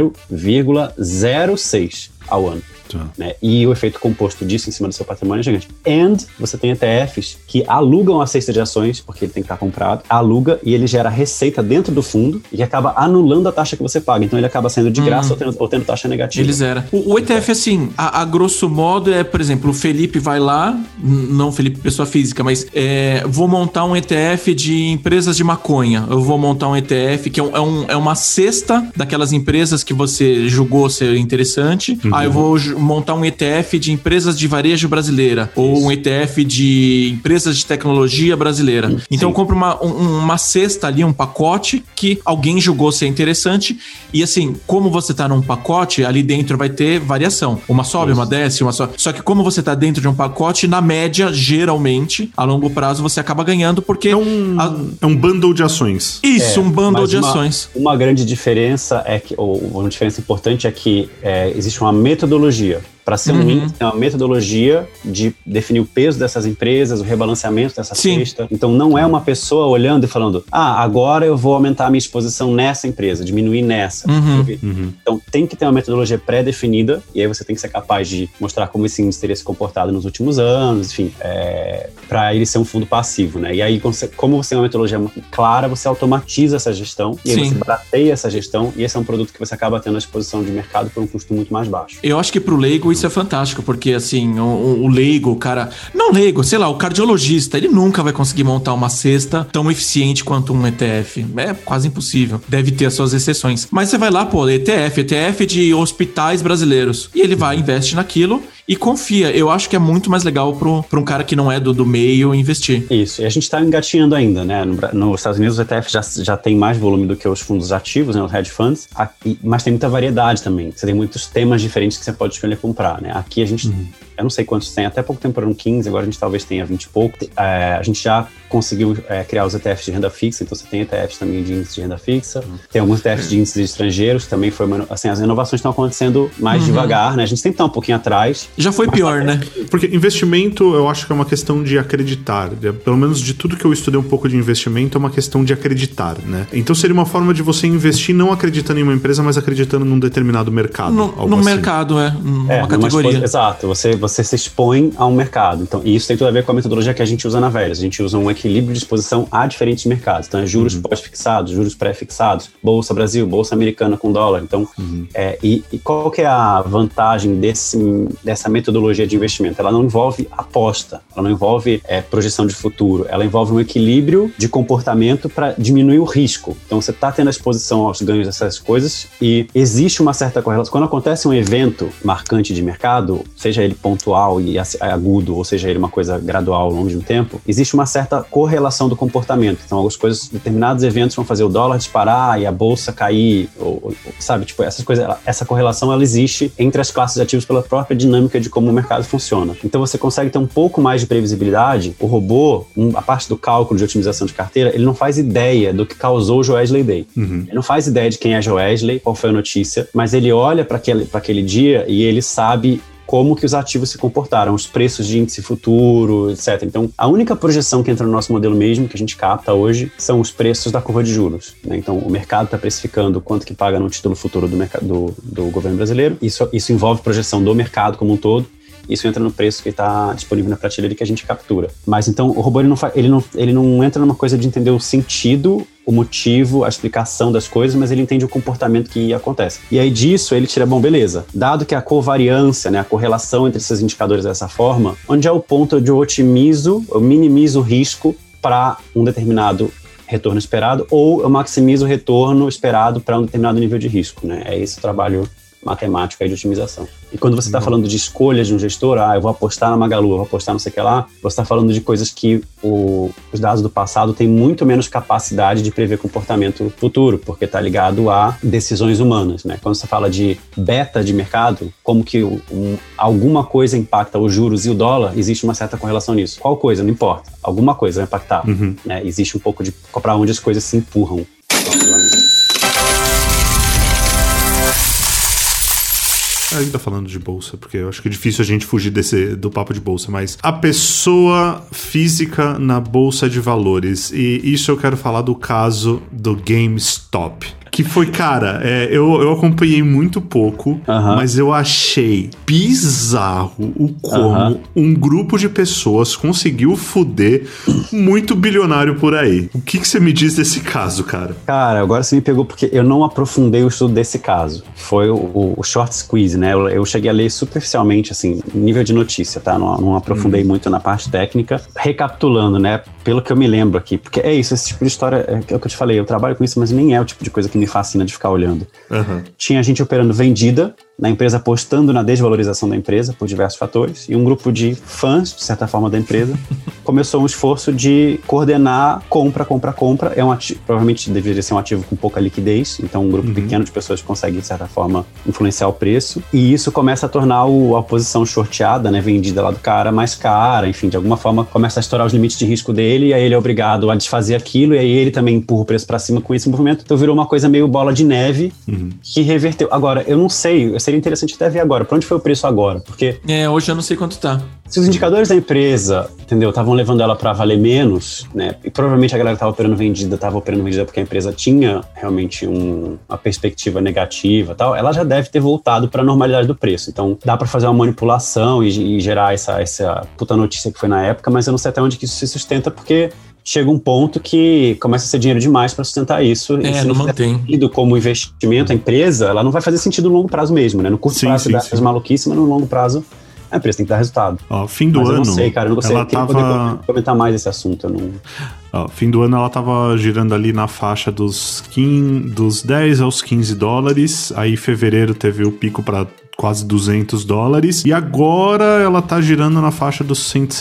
0,06% ao ano. Né? E o efeito composto disso em cima do seu patrimônio é gigante. And você tem ETFs que alugam a cesta de ações, porque ele tem que estar comprado, aluga e ele gera receita dentro do fundo e acaba anulando a taxa que você paga. Então ele acaba saindo de graça ou tendo taxa negativa. Ele zera. O ETF, assim, a grosso modo é, por exemplo, o Felipe vai lá, não Felipe pessoa física, mas vou montar um ETF de empresas de maconha. Eu vou montar um ETF que é uma cesta daquelas empresas que você julgou ser interessante. Eu vou montar um ETF de empresas de varejo brasileira ou um ETF de empresas de tecnologia brasileira. Então eu compro uma cesta ali, um pacote que alguém julgou ser interessante e assim, como você tá num pacote, ali dentro vai ter variação. Uma sobe, uma desce, uma sobe. Só que como você tá dentro de um pacote, na média, geralmente, a longo prazo você acaba ganhando porque... É um bundle de ações. Isso, um bundle de ações. Uma grande diferença ou uma diferença importante é que existe uma metodologia. Para ser um índice, tem uma metodologia de definir o peso dessas empresas, o rebalanceamento dessa cesta. Então, não é uma pessoa olhando e falando, agora eu vou aumentar a minha exposição nessa empresa, diminuir nessa. Então, tem que ter uma metodologia pré-definida e aí você tem que ser capaz de mostrar como esse índice teria se comportado nos últimos anos, enfim, para ele ser um fundo passivo, né? E aí, como você tem uma metodologia clara, você automatiza essa gestão e aí você barateia essa gestão e esse é um produto que você acaba tendo a exposição de mercado por um custo muito mais baixo. Eu acho que pro leigo isso é fantástico, porque assim, o leigo, o cara... Não leigo, sei lá, o cardiologista, ele nunca vai conseguir montar uma cesta tão eficiente quanto um ETF. É quase impossível. Deve ter as suas exceções. Mas você vai lá, ETF de hospitais brasileiros. E ele vai, investe naquilo e confia. Eu acho que é muito mais legal pra um cara que não é do meio investir. Isso, e a gente tá engatinhando ainda, né? Nos Estados Unidos, o ETF já tem mais volume do que os fundos ativos, né? Os hedge funds, mas tem muita variedade também. Você tem muitos temas diferentes que você pode escolher comprar, né? Aqui a gente... Eu não sei quantos tem, até pouco tempo eram 15, agora a gente talvez tenha 20 e pouco. A gente já conseguiu criar os ETFs de renda fixa, então você tem ETFs também de índice de renda fixa, tem alguns ETFs de índices estrangeiros, que também foi assim, as inovações estão acontecendo mais devagar, né? A gente sempre tá um pouquinho atrás. Já foi pior, né? Porque investimento, eu acho que é uma questão de acreditar. Pelo menos de tudo que eu estudei um pouco de investimento, é uma questão de acreditar, né? Então seria uma forma de você investir não acreditando em uma empresa, mas acreditando num determinado mercado. No mercado, uma categoria. Exato, você se expõe a um mercado. Então, e isso tem tudo a ver com a metodologia que a gente usa na Veles. A gente usa um equilíbrio de exposição a diferentes mercados. Então, juros pós-fixados, juros pré-fixados, Bolsa Brasil, Bolsa Americana com dólar. Então, e qual que é a vantagem dessa metodologia de investimento? Ela não envolve aposta, ela não envolve projeção de futuro, ela envolve um equilíbrio de comportamento para diminuir o risco. Então, você está tendo a exposição aos ganhos dessas coisas e existe uma certa correlação. Quando acontece um evento marcante de mercado, seja ele pontual e agudo, ou seja ele uma coisa gradual ao longo de um tempo, existe uma certa correlação do comportamento. Então, algumas coisas, determinados eventos vão fazer o dólar disparar e a bolsa cair, sabe? Tipo, essas coisas, essa correlação, ela existe entre as classes de ativos pela própria dinâmica de como o mercado funciona. Então, você consegue ter um pouco mais de previsibilidade. O robô, a parte do cálculo de otimização de carteira, ele não faz ideia do que causou o Joesley Day. Ele não faz ideia de quem é Joesley, qual foi a notícia, mas ele olha para aquele dia e ele sabe como que os ativos se comportaram, os preços de índice futuro, etc. Então, a única projeção que entra no nosso modelo mesmo, que a gente capta hoje, são os preços da curva de juros, né? Então, o mercado está precificando quanto que paga no título futuro do governo brasileiro. Isso envolve projeção do mercado como um todo. Isso entra no preço que está disponível na prateleira e que a gente captura. Mas então o robô ele não entra numa coisa de entender o sentido, o motivo, a explicação das coisas, mas ele entende o comportamento que acontece. E aí disso ele tira, bom, beleza, dado que a covariância, né, a correlação entre esses indicadores é dessa forma, onde é o ponto onde eu minimizo o risco para um determinado retorno esperado, ou eu maximizo o retorno esperado para um determinado nível de risco, né? É esse o trabalho matemático aí de otimização. E quando você está falando de escolhas de um gestor, eu vou apostar na Magalu, eu vou apostar não sei o que lá, você está falando de coisas que os dados do passado têm muito menos capacidade de prever comportamento futuro, porque está ligado a decisões humanas, né? Quando você fala de beta de mercado, como que alguma coisa impacta os juros e o dólar, existe uma certa correlação nisso. Qual coisa? Não importa. Alguma coisa vai impactar. Né? Existe um pouco de para onde as coisas se empurram. Ainda falando de bolsa, porque eu acho que é difícil a gente fugir do papo de bolsa, mas a pessoa física na bolsa de valores, e isso eu quero falar do caso do GameStop. Que foi, cara, eu acompanhei muito pouco, mas eu achei bizarro o como um grupo de pessoas conseguiu foder muito bilionário por aí. O que você me diz desse caso, cara? Cara, agora você me pegou porque eu não aprofundei o estudo desse caso. Foi o short squeeze, né? Eu cheguei a ler superficialmente, assim, nível de notícia, tá? Não aprofundei muito na parte técnica. Recapitulando, né? Pelo que eu me lembro aqui, porque é isso, esse tipo de história, é o que eu te falei, eu trabalho com isso, mas nem é o tipo de coisa que me fascina de ficar olhando. Tinha gente operando vendida na empresa, apostando na desvalorização da empresa por diversos fatores, e um grupo de fãs, de certa forma, da empresa começou um esforço de coordenar compra. É um ativo, provavelmente deveria ser um ativo com pouca liquidez, então um grupo pequeno de pessoas consegue, de certa forma, influenciar o preço, e isso começa a tornar a posição shorteada, né, vendida lá do cara, mais cara, enfim, de alguma forma começa a estourar os limites de risco dele, e aí ele é obrigado a desfazer aquilo, e aí ele também empurra o preço para cima com esse movimento, então virou uma coisa meio bola de neve que reverteu. Agora, eu não sei, seria interessante até ver agora, pra onde foi o preço agora, porque... hoje eu não sei quanto tá. Se os indicadores da empresa, entendeu, estavam levando ela para valer menos, né, e provavelmente a galera estava operando vendida porque a empresa tinha realmente uma perspectiva negativa e tal, ela já deve ter voltado para a normalidade do preço. Então, dá para fazer uma manipulação e gerar essa puta notícia que foi na época, mas eu não sei até onde que isso se sustenta, porque chega um ponto que começa a ser dinheiro demais para sustentar isso. E se não mantém. Como investimento, a empresa, ela não vai fazer sentido no longo prazo mesmo, né? No curto prazo dá essas maluquices, mas no longo prazo a empresa tem que dar resultado. Fim do ano. Eu não sei, cara, eu não sei. Eu queria poder comentar mais esse assunto. Fim do ano ela tava girando ali na faixa dos 10 aos 15 dólares. Aí em fevereiro teve o pico para quase $200. E agora ela tá girando na faixa dos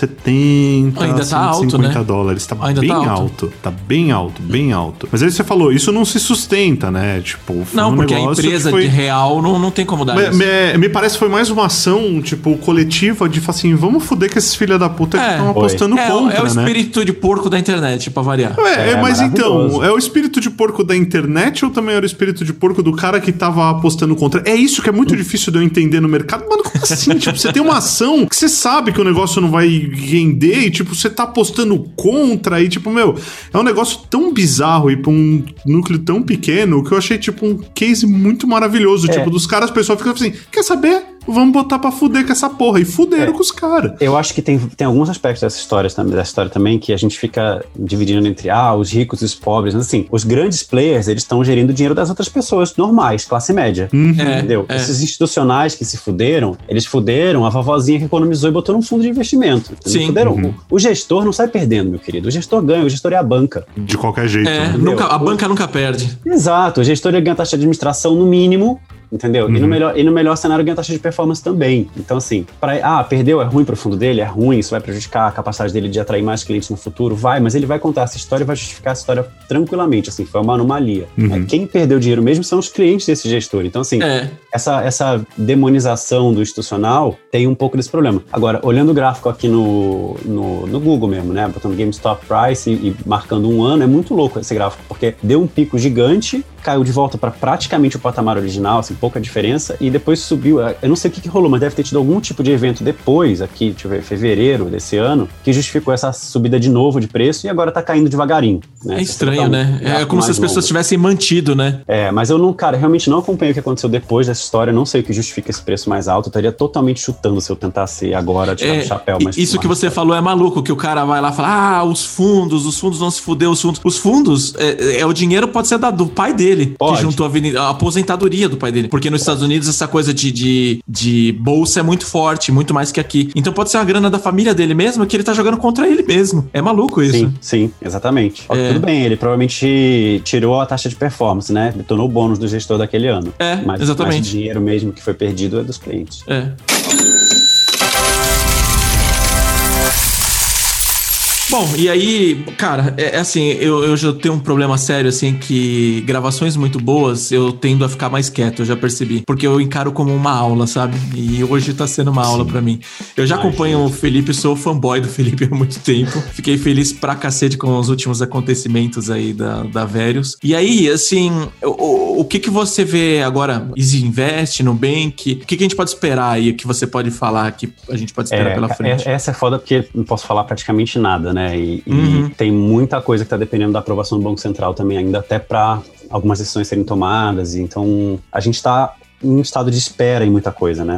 170, ainda tá 150 alto, né? dólares. Tá ainda bem tá alto. Tá bem alto, bem alto. Mas aí você falou, isso não se sustenta, né? Tipo, não, porque a empresa de real não tem como dar isso. Me parece que foi mais uma ação, tipo, coletiva de falar assim, vamos foder com esses filha da puta que estão apostando contra, né? É o espírito de porco da internet, pra variar. Mas então, é o espírito de porco da internet ou também era o espírito de porco do cara que tava apostando contra? É isso que é muito difícil de eu entender no mercado. Mano, como assim? Tipo, você tem uma ação que você sabe que o negócio não vai render e, tipo, você tá apostando contra e, tipo, é um negócio tão bizarro e pra um núcleo tão pequeno que eu achei, tipo, um case muito maravilhoso. Tipo, dos caras, o pessoal fica assim, quer saber? Vamos botar pra fuder com essa porra. E fuderam com os caras. Eu acho que tem alguns aspectos dessa história também que a gente fica dividindo entre os ricos e os pobres. Mas assim, os grandes players, eles estão gerindo o dinheiro das outras pessoas normais, classe média. Entendeu? Esses institucionais que se fuderam, eles fuderam a vovozinha que economizou e botou num fundo de investimento. Sim. Fuderam. O gestor não sai perdendo, meu querido. O gestor ganha, o gestor é a banca. De qualquer jeito. A banca nunca perde. Exato. O gestor ganha taxa de administração no mínimo, entendeu? E no melhor cenário ganha taxa de performance também. Então, assim, perdeu, é ruim pro fundo dele, é ruim, isso vai prejudicar a capacidade dele de atrair mais clientes no futuro, mas ele vai contar essa história e vai justificar essa história tranquilamente, assim, foi uma anomalia. Quem perdeu dinheiro mesmo são os clientes desse gestor. Então, assim, essa demonização do institucional tem um pouco desse problema. Agora, olhando o gráfico aqui no Google mesmo, né, botando GameStop Price e marcando um ano, é muito louco esse gráfico, porque deu um pico gigante, caiu de volta para praticamente o patamar original, assim, pouca diferença, e depois subiu. Eu não sei o que rolou, mas deve ter tido algum tipo de evento depois, aqui, deixa eu ver, fevereiro desse ano, que justificou essa subida de novo de preço e agora tá caindo devagarinho, né? É estranho, né? É como se as pessoas tivessem mantido, né? Mas eu não, cara, realmente não acompanho o que aconteceu depois dessa história, não sei o que justifica esse preço mais alto, eu estaria totalmente chutando se eu tentasse agora tirar o chapéu. Mas isso que você falou é maluco, que o cara vai lá e fala, os fundos vão se fuder, os fundos, o dinheiro pode ser do pai dele, que juntou a aposentadoria do pai dele, porque nos Estados Unidos essa coisa de bolsa é muito forte, muito mais que aqui, então pode ser uma grana da família dele mesmo, que ele tá jogando contra ele mesmo, é maluco isso. Sim, exatamente. Tudo bem, ele provavelmente tirou a taxa de performance, né, tornou o bônus do gestor daquele ano. Mas exatamente. O dinheiro mesmo que foi perdido é dos clientes. Bom, e aí, cara, assim, eu já tenho um problema sério, assim, que gravações muito boas, eu tendo a ficar mais quieto, eu já percebi. Porque eu encaro como uma aula, sabe? E hoje tá sendo uma aula pra mim. Eu já acompanho o Felipe, sou fanboy do Felipe há muito tempo. Fiquei feliz pra cacete com os últimos acontecimentos aí da Verius. E aí, assim, o que você vê agora? Easy Invest, Nubank? O que a gente pode esperar aí, que você pode falar, que a gente pode esperar pela frente? Essa é foda porque não posso falar praticamente nada, né? E tem muita coisa que está dependendo da aprovação do Banco Central também, ainda até para algumas decisões serem tomadas. Então, a gente está em estado de espera em muita coisa, né?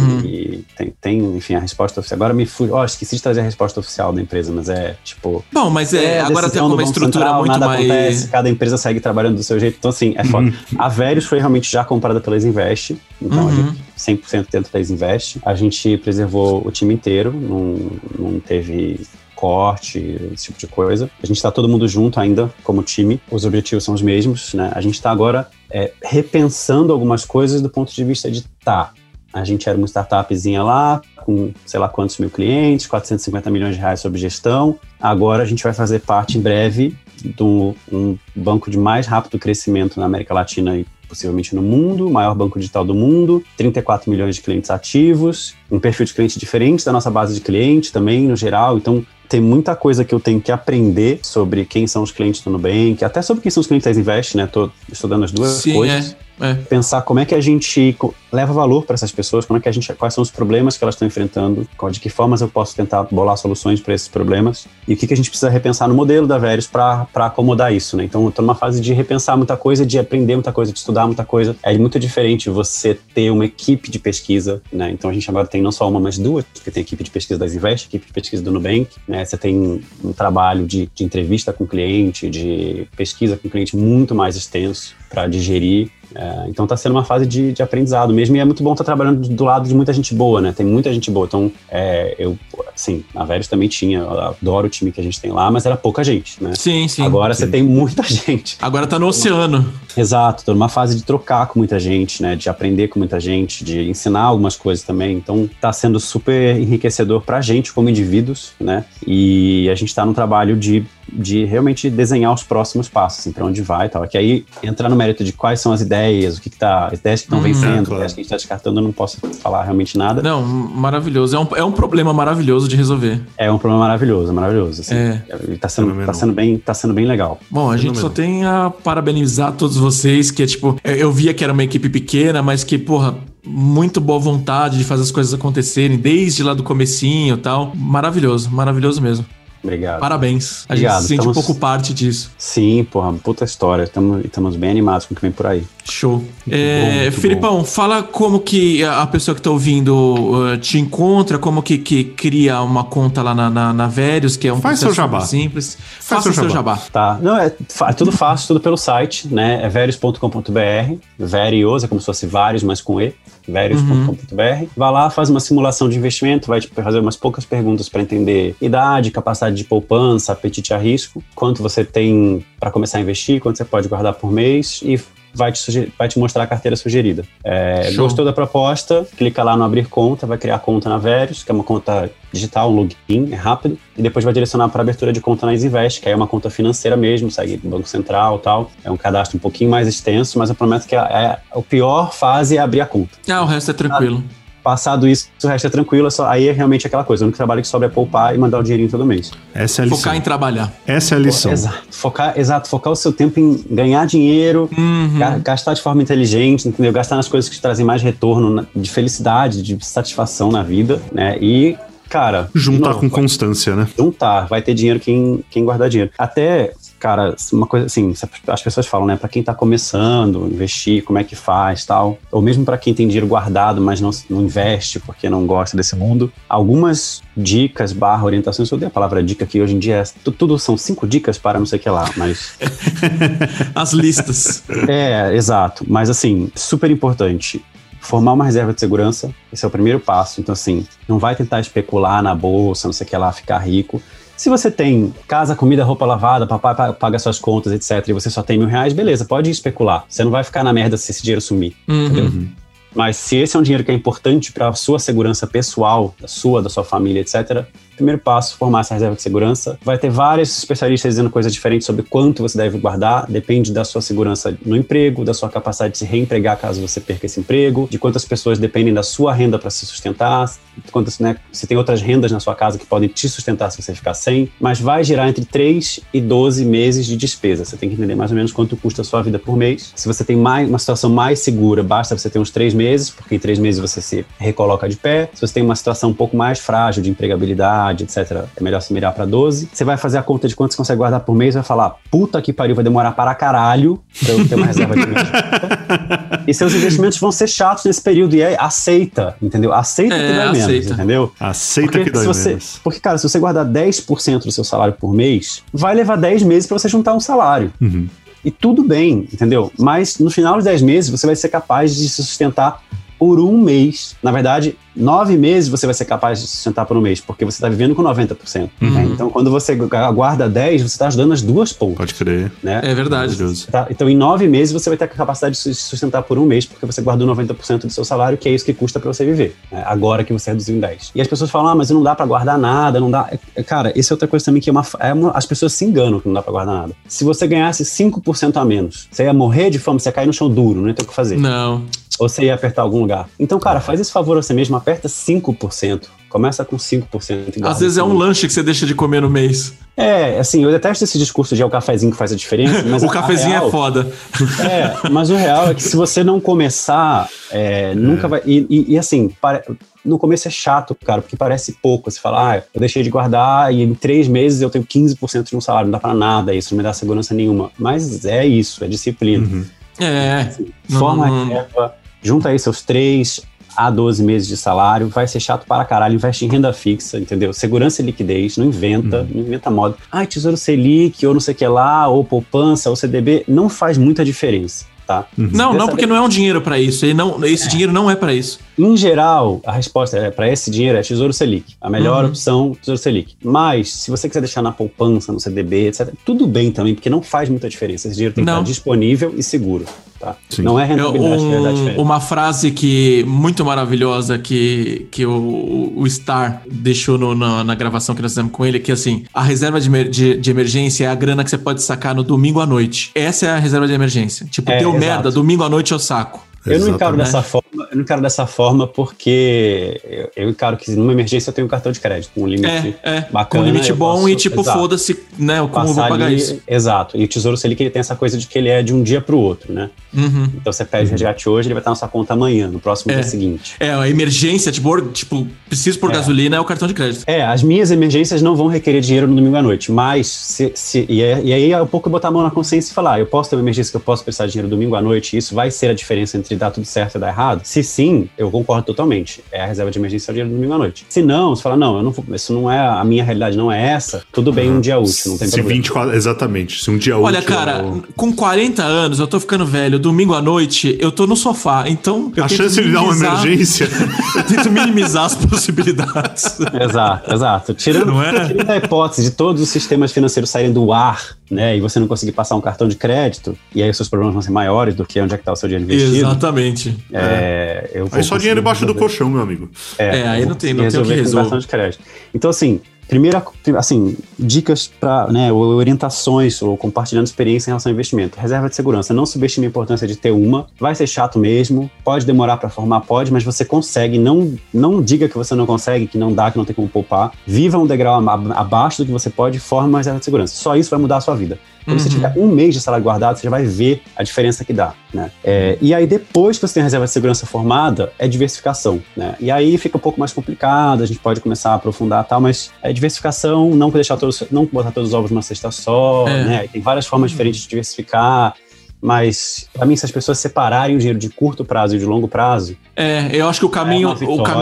E tem, enfim, a resposta oficial. Agora me fui. Esqueci de trazer a resposta oficial da empresa, mas Tipo. Bom, mas agora tem uma estrutura Central, muito nada mais. Acontece, cada empresa segue trabalhando do seu jeito. Então, assim, é foda. A Verius foi realmente já comprada pela Isinvest. Então, a gente 100% dentro da Isinvest. A gente preservou o time inteiro, não teve corte, esse tipo de coisa. A gente está todo mundo junto ainda como time, os objetivos são os mesmos, né? A gente está agora repensando algumas coisas do ponto de vista de a gente era uma startupzinha lá, com sei lá quantos mil clientes, 450 milhões de reais sob gestão. Agora a gente vai fazer parte em breve de um banco de mais rápido crescimento na América Latina e possivelmente no mundo, o maior banco digital do mundo, 34 milhões de clientes ativos, um perfil de cliente diferente da nossa base de cliente também, no geral. Então, tem muita coisa que eu tenho que aprender sobre quem são os clientes do Nubank, até sobre quem são os clientes da Isinvest, né? Tô estudando as duas coisas. Pensar como é que a gente leva valor para essas pessoas, quais são os problemas que elas estão enfrentando, de que formas eu posso tentar bolar soluções para esses problemas e o que a gente precisa repensar no modelo da Verius para acomodar isso, né? Então, eu tô numa fase de repensar muita coisa, de aprender muita coisa, de estudar muita coisa. É muito diferente você ter uma equipe de pesquisa, né? Então, a gente agora tem não só uma, mas duas, porque tem a equipe de pesquisa da Isinvest, a equipe de pesquisa do Nubank, né? Você tem um trabalho de entrevista com o cliente, de pesquisa com o cliente muito mais extenso para digerir. Então tá sendo uma fase de aprendizado mesmo, e é muito bom estar trabalhando do lado de muita gente boa, né? Tem muita gente boa. Então, a Verius também tinha, eu adoro o time que a gente tem lá, mas era pouca gente, né? Sim. Agora você tem muita gente. Agora tá no oceano. Exato, tô numa fase de trocar com muita gente, né? De aprender com muita gente, de ensinar algumas coisas também. Então tá sendo super enriquecedor pra gente como indivíduos, né? E a gente tá num trabalho de realmente desenhar os próximos passos, assim, pra onde vai e tal. Que aí entrar no mérito de quais são as ideias, as ideias que estão vencendo, claro. As ideias que a gente tá descartando, eu não posso falar realmente nada. Não, maravilhoso. É um problema maravilhoso de resolver. É um problema maravilhoso, assim. Tá sendo bem legal. Bom, a gente só tem a parabenizar todos vocês, que eu via que era uma equipe pequena, mas que, muito boa vontade de fazer as coisas acontecerem, desde lá do comecinho e tal. Maravilhoso mesmo. Obrigado. Parabéns. Obrigado. A gente sente um pouco parte disso. Sim, puta história. Estamos bem animados com o que vem por aí. Show. Filipão, fala como que a pessoa que tá ouvindo te encontra, como que cria uma conta lá na Verius, que é um processo simples. Faça o seu jabá. Tá. Não, é tudo fácil, tudo pelo site, né? É verius.com.br. Verius, é como se fosse vários, mas com E. Verius.com.br. Vai lá, faz uma simulação de investimento, vai fazer umas poucas perguntas para entender idade, capacidade de poupança, apetite a risco, quanto você tem para começar a investir, quanto você pode guardar por mês e vai te mostrar a carteira sugerida. Gostou da proposta? Clica lá no abrir conta, vai criar conta na Verius, que é uma conta digital, um login, é rápido, e depois vai direcionar para abertura de conta na Isinvest, que é uma conta financeira mesmo, segue do Banco Central e tal. É um cadastro um pouquinho mais extenso, mas eu prometo que a pior fase é abrir a conta. O resto é tranquilo. Passado isso, o resto é tranquilo, aí é realmente aquela coisa. O único trabalho que sobra é poupar e mandar o dinheirinho todo mês. Essa é a lição. Focar em trabalhar. Essa é a lição. Focar o seu tempo em ganhar dinheiro, gastar de forma inteligente, entendeu? Gastar nas coisas que te trazem mais retorno, de felicidade, de satisfação na vida, né? E, cara... Juntar com constância, né? Juntar. Vai ter dinheiro quem guardar dinheiro. Até... Cara, uma coisa assim, as pessoas falam, né, pra quem tá começando, investir, como é que faz, tal, ou mesmo pra quem tem dinheiro guardado, mas não investe porque não gosta desse mundo, algumas dicas / orientações, eu dei a palavra dica aqui, hoje em dia tudo são 5 dicas para não sei o que lá, mas... As listas. Exato, mas assim, super importante, formar uma reserva de segurança, esse é o primeiro passo, então assim, não vai tentar especular na bolsa, não sei o que lá, ficar rico. Se você tem casa, comida, roupa lavada, papai paga suas contas, etc., e você só tem R$1.000, beleza, pode especular. Você não vai ficar na merda se esse dinheiro sumir, entendeu? Mas se esse é um dinheiro que é importante para a sua segurança pessoal, da sua família, etc., primeiro passo, formar essa reserva de segurança. Vai ter vários especialistas dizendo coisas diferentes sobre quanto você deve guardar, depende da sua segurança no emprego, da sua capacidade de se reempregar caso você perca esse emprego, de quantas pessoas dependem da sua renda para se sustentar, se tem outras rendas na sua casa que podem te sustentar se você ficar sem, mas vai girar entre 3 e 12 meses de despesa. Você tem que entender mais ou menos quanto custa a sua vida por mês. Se você tem uma situação mais segura, basta você ter uns 3 meses, porque em 3 meses você se recoloca de pé. Se você tem uma situação um pouco mais frágil de empregabilidade, etc., é melhor se mirar para 12. Você vai fazer a conta de quanto você consegue guardar por mês e vai falar, puta que pariu, vai demorar para caralho pra eu ter uma reserva de investimento. E seus investimentos vão ser chatos nesse período, e aceita, entendeu? Aceita que dói menos, entendeu? Aceita que dói menos. Porque, cara, se você guardar 10% do seu salário por mês, vai levar 10 meses para você juntar um salário. E tudo bem, entendeu? Mas no final de 10 meses, você vai ser capaz de se sustentar por um mês. Na verdade, 9 meses você vai ser capaz de sustentar por um mês, porque você está vivendo com 90%. Né? Então, quando você guarda 10, você está ajudando as duas pontas. Pode crer. Né? É verdade. Tá? Então, em 9 meses, você vai ter a capacidade de se sustentar por um mês, porque você guardou 90% do seu salário, que é isso que custa para você viver, né? Agora que você reduziu em 10. E as pessoas falam, mas não dá para guardar nada, não dá. Cara, isso é outra coisa também que as pessoas se enganam que não dá para guardar nada. Se você ganhasse 5% a menos, você ia morrer de fome, você ia cair no chão duro, não ia ter o que fazer. Não. Ou você ia apertar algum lugar. Então, cara, faz esse favor a você mesmo, aperta 5%. Começa com 5%. Às vezes é um lanche que você deixa de comer no mês. Assim, eu detesto esse discurso de é o cafezinho que faz a diferença. Mas o cafezinho é foda. Mas o real é que se você não começar, nunca vai... E assim, no começo é chato, cara, porque parece pouco. Você fala, eu deixei de guardar e em 3 meses eu tenho 15% de um salário. Não dá pra nada isso, não me dá segurança nenhuma. Mas é isso, é disciplina. Assim, forma a reserva, junta aí seus 3 a 12 meses de salário, vai ser chato para caralho, investe em renda fixa, entendeu? Segurança e liquidez, não inventa moda. Tesouro Selic, ou não sei o que lá, ou poupança, ou CDB, não faz muita diferença, tá? Não, porque não é um dinheiro para isso, esse dinheiro não é para isso. Em geral, a resposta para esse dinheiro é Tesouro Selic. A melhor opção, Tesouro Selic. Mas, se você quiser deixar na poupança, no CDB, etc., tudo bem também, porque não faz muita diferença. Esse dinheiro tem que estar disponível e seguro. Tá? Não é rentabilidade que vai dar diferença. Uma frase muito maravilhosa que o Star deixou na gravação que nós fizemos com ele, que assim, a reserva de emergência é a grana que você pode sacar no domingo à noite. Essa é a reserva de emergência. Tipo, deu merda, domingo à noite eu saco. Eu não encaro dessa forma porque eu encaro que numa emergência eu tenho um cartão de crédito com um limite bacana. Com um limite bom e tipo, foda-se, né, como eu vou pagar isso. Exato. E o Tesouro Selic, ele tem essa coisa de que ele é de um dia pro outro, né? Então você pede resgate hoje, ele vai estar na sua conta amanhã, no próximo dia seguinte. A emergência, tipo preciso por gasolina, é o cartão de crédito. As minhas emergências não vão requerer dinheiro no domingo à noite, mas e aí é um pouco eu botar a mão na consciência e falar, eu posso ter uma emergência que eu posso precisar de dinheiro domingo à noite, e isso vai ser a diferença entre dar tudo certo e dar errado? Se sim, eu concordo totalmente. A reserva de emergência é o dinheiro do domingo à noite. Se não, você fala, não, eu não vou, isso não é, a minha realidade não é essa, tudo bem, um dia útil, não tem problema. 24, exatamente, se um dia útil... Olha, cara, com 40 anos, eu tô ficando velho, domingo à noite, eu tô no sofá, então... A chance de dar uma emergência... Eu tento minimizar as possibilidades. Exato. Tirando a hipótese de todos os sistemas financeiros saírem do ar, né, e você não conseguir passar um cartão de crédito, e aí os seus problemas vão ser maiores do que onde é que tá o seu dinheiro investido. Exatamente. Aí só dinheiro embaixo do colchão, meu amigo. Aí não tem o que resolver com resolver. cartão de crédito. Então, assim, Primeira, assim, dicas para, né, orientações ou compartilhando experiência em relação ao investimento. Reserva de segurança. Não subestime a importância de ter uma. Vai ser chato mesmo. Pode demorar para formar, pode, mas você consegue. Não diga que você não consegue, que não dá, que não tem como poupar. Viva um degrau abaixo do que você pode e forme uma reserva de segurança. Só isso vai mudar a sua vida. Quando você tiver um mês de salário guardado, você já vai ver a diferença que dá, né? E aí, depois que você tem a reserva de segurança formada, é diversificação, né? E aí fica um pouco mais complicado, a gente pode começar a aprofundar e tal, mas é diversificação, não botar todos os ovos numa cesta só, né? Tem várias formas diferentes de diversificar. Mas, pra mim, se as pessoas separarem o dinheiro de curto prazo e de longo prazo... eu acho que o caminho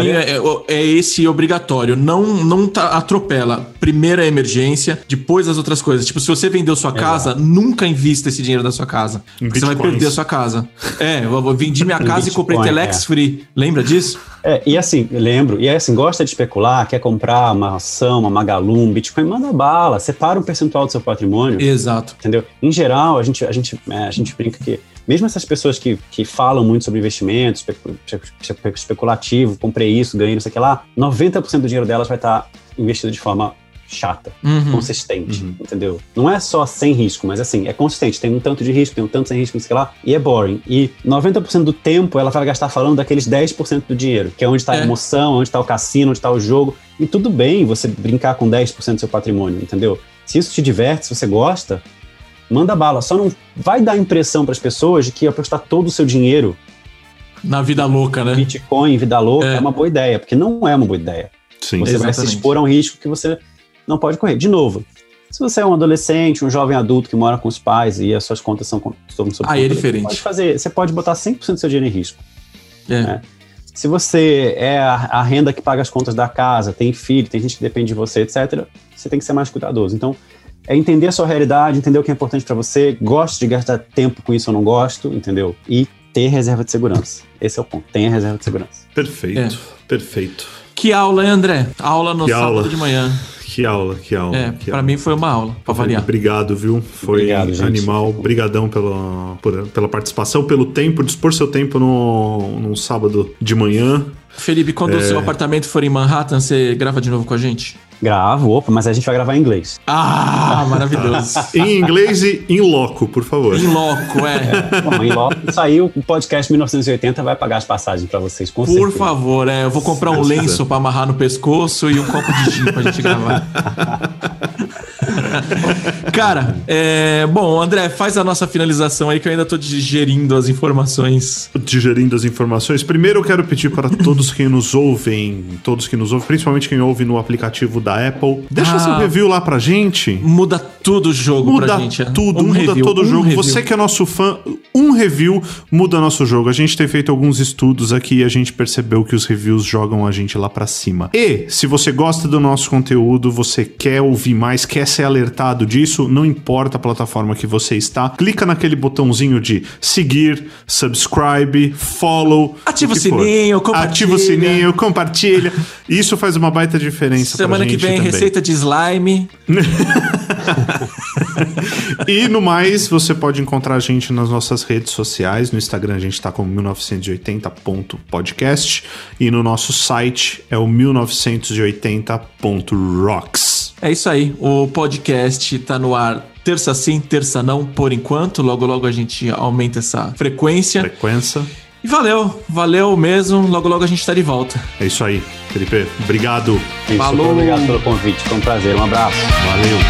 é esse obrigatório. Não atropela. Primeiro a emergência, depois as outras coisas. Tipo, se você vendeu sua casa, nunca invista esse dinheiro da sua casa. Você vai perder a sua casa. Eu vendi minha casa e comprei Telex Free. Lembra disso? E assim, lembro. E assim, gosta de especular, quer comprar uma ação, uma Magalu, um Bitcoin, manda bala. Separa um percentual do seu patrimônio. Exato. Entendeu? Em geral, a gente brinca que mesmo essas pessoas que falam muito sobre investimento, especulativo, comprei isso, ganhei não sei o que lá, 90% do dinheiro delas vai estar investido de forma chata, consistente, entendeu? Não é só sem risco, mas assim, é consistente, tem um tanto de risco, tem um tanto sem risco, não sei o que lá, e é boring. E 90% do tempo ela vai gastar falando daqueles 10% do dinheiro, que é onde está a emoção, onde está o cassino, onde está o jogo. E tudo bem você brincar com 10% do seu patrimônio, entendeu? Se isso te diverte, se você gosta, manda bala. Só não vai dar impressão para as pessoas de que apostar todo o seu dinheiro na vida louca, né? Bitcoin, vida louca, é uma boa ideia, porque não é uma boa ideia. Sim, você vai se expor a um risco que você não pode correr. De novo, se você é um adolescente, um jovem adulto que mora com os pais e as suas contas são sob é diferente. Você pode botar 100% do seu dinheiro em risco. Né? Se você é a renda que paga as contas da casa, tem filho, tem gente que depende de você, etc., você tem que ser mais cuidadoso. Então, é entender a sua realidade, entender o que é importante para você, gosto de gastar tempo com isso ou não gosto, entendeu? E ter reserva de segurança. Esse é o ponto. Tenha reserva de segurança. Perfeito, perfeito. Que aula, hein, André? Aula no sábado de manhã. Que aula. Pra mim foi uma aula, pra variar. Obrigado, viu? Foi animal. Obrigadão pela participação, pelo tempo, dispor seu tempo num sábado de manhã. Felipe, quando o seu apartamento for em Manhattan, você grava de novo com a gente? Gravo, mas a gente vai gravar em inglês. Maravilhoso. Em inglês e in loco, por favor. In loco, Bom, in loco saiu o podcast 1980, vai pagar as passagens pra vocês, com certeza. Por favor, eu vou comprar um lenço pra amarrar no pescoço e um copo de gin pra gente gravar. Cara, bom, André, faz a nossa finalização aí que eu ainda tô digerindo as informações. Primeiro eu quero pedir para todos que nos ouvem, principalmente quem ouve no aplicativo da Apple, deixa seu review lá pra gente. Muda tudo o jogo pra gente. Muda todo o jogo. Review. Você que é nosso fã, um review muda nosso jogo. A gente tem feito alguns estudos aqui e a gente percebeu que os reviews jogam a gente lá pra cima. E, se você gosta do nosso conteúdo, você quer ouvir mais, quer ser alertado disso, não importa a plataforma que você está, clica naquele botãozinho de seguir, subscribe, follow. Ativa o sininho, compartilha. Isso faz uma baita diferença. Semana que vem, também. Receita de slime. E no mais, você pode encontrar a gente nas nossas redes sociais. No Instagram a gente tá como 1980.podcast e no nosso site é o 1980.rocks. É isso aí, o podcast tá no ar terça sim, terça não, por enquanto. Logo, logo a gente aumenta essa frequência. E valeu mesmo. Logo, logo a gente tá de volta. É isso aí, Felipe. Obrigado. Falou. Obrigado pelo convite, foi um prazer, um abraço. Valeu.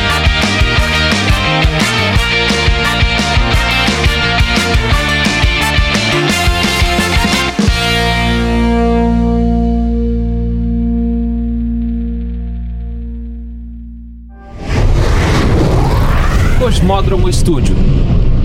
Cosmódromo Studio.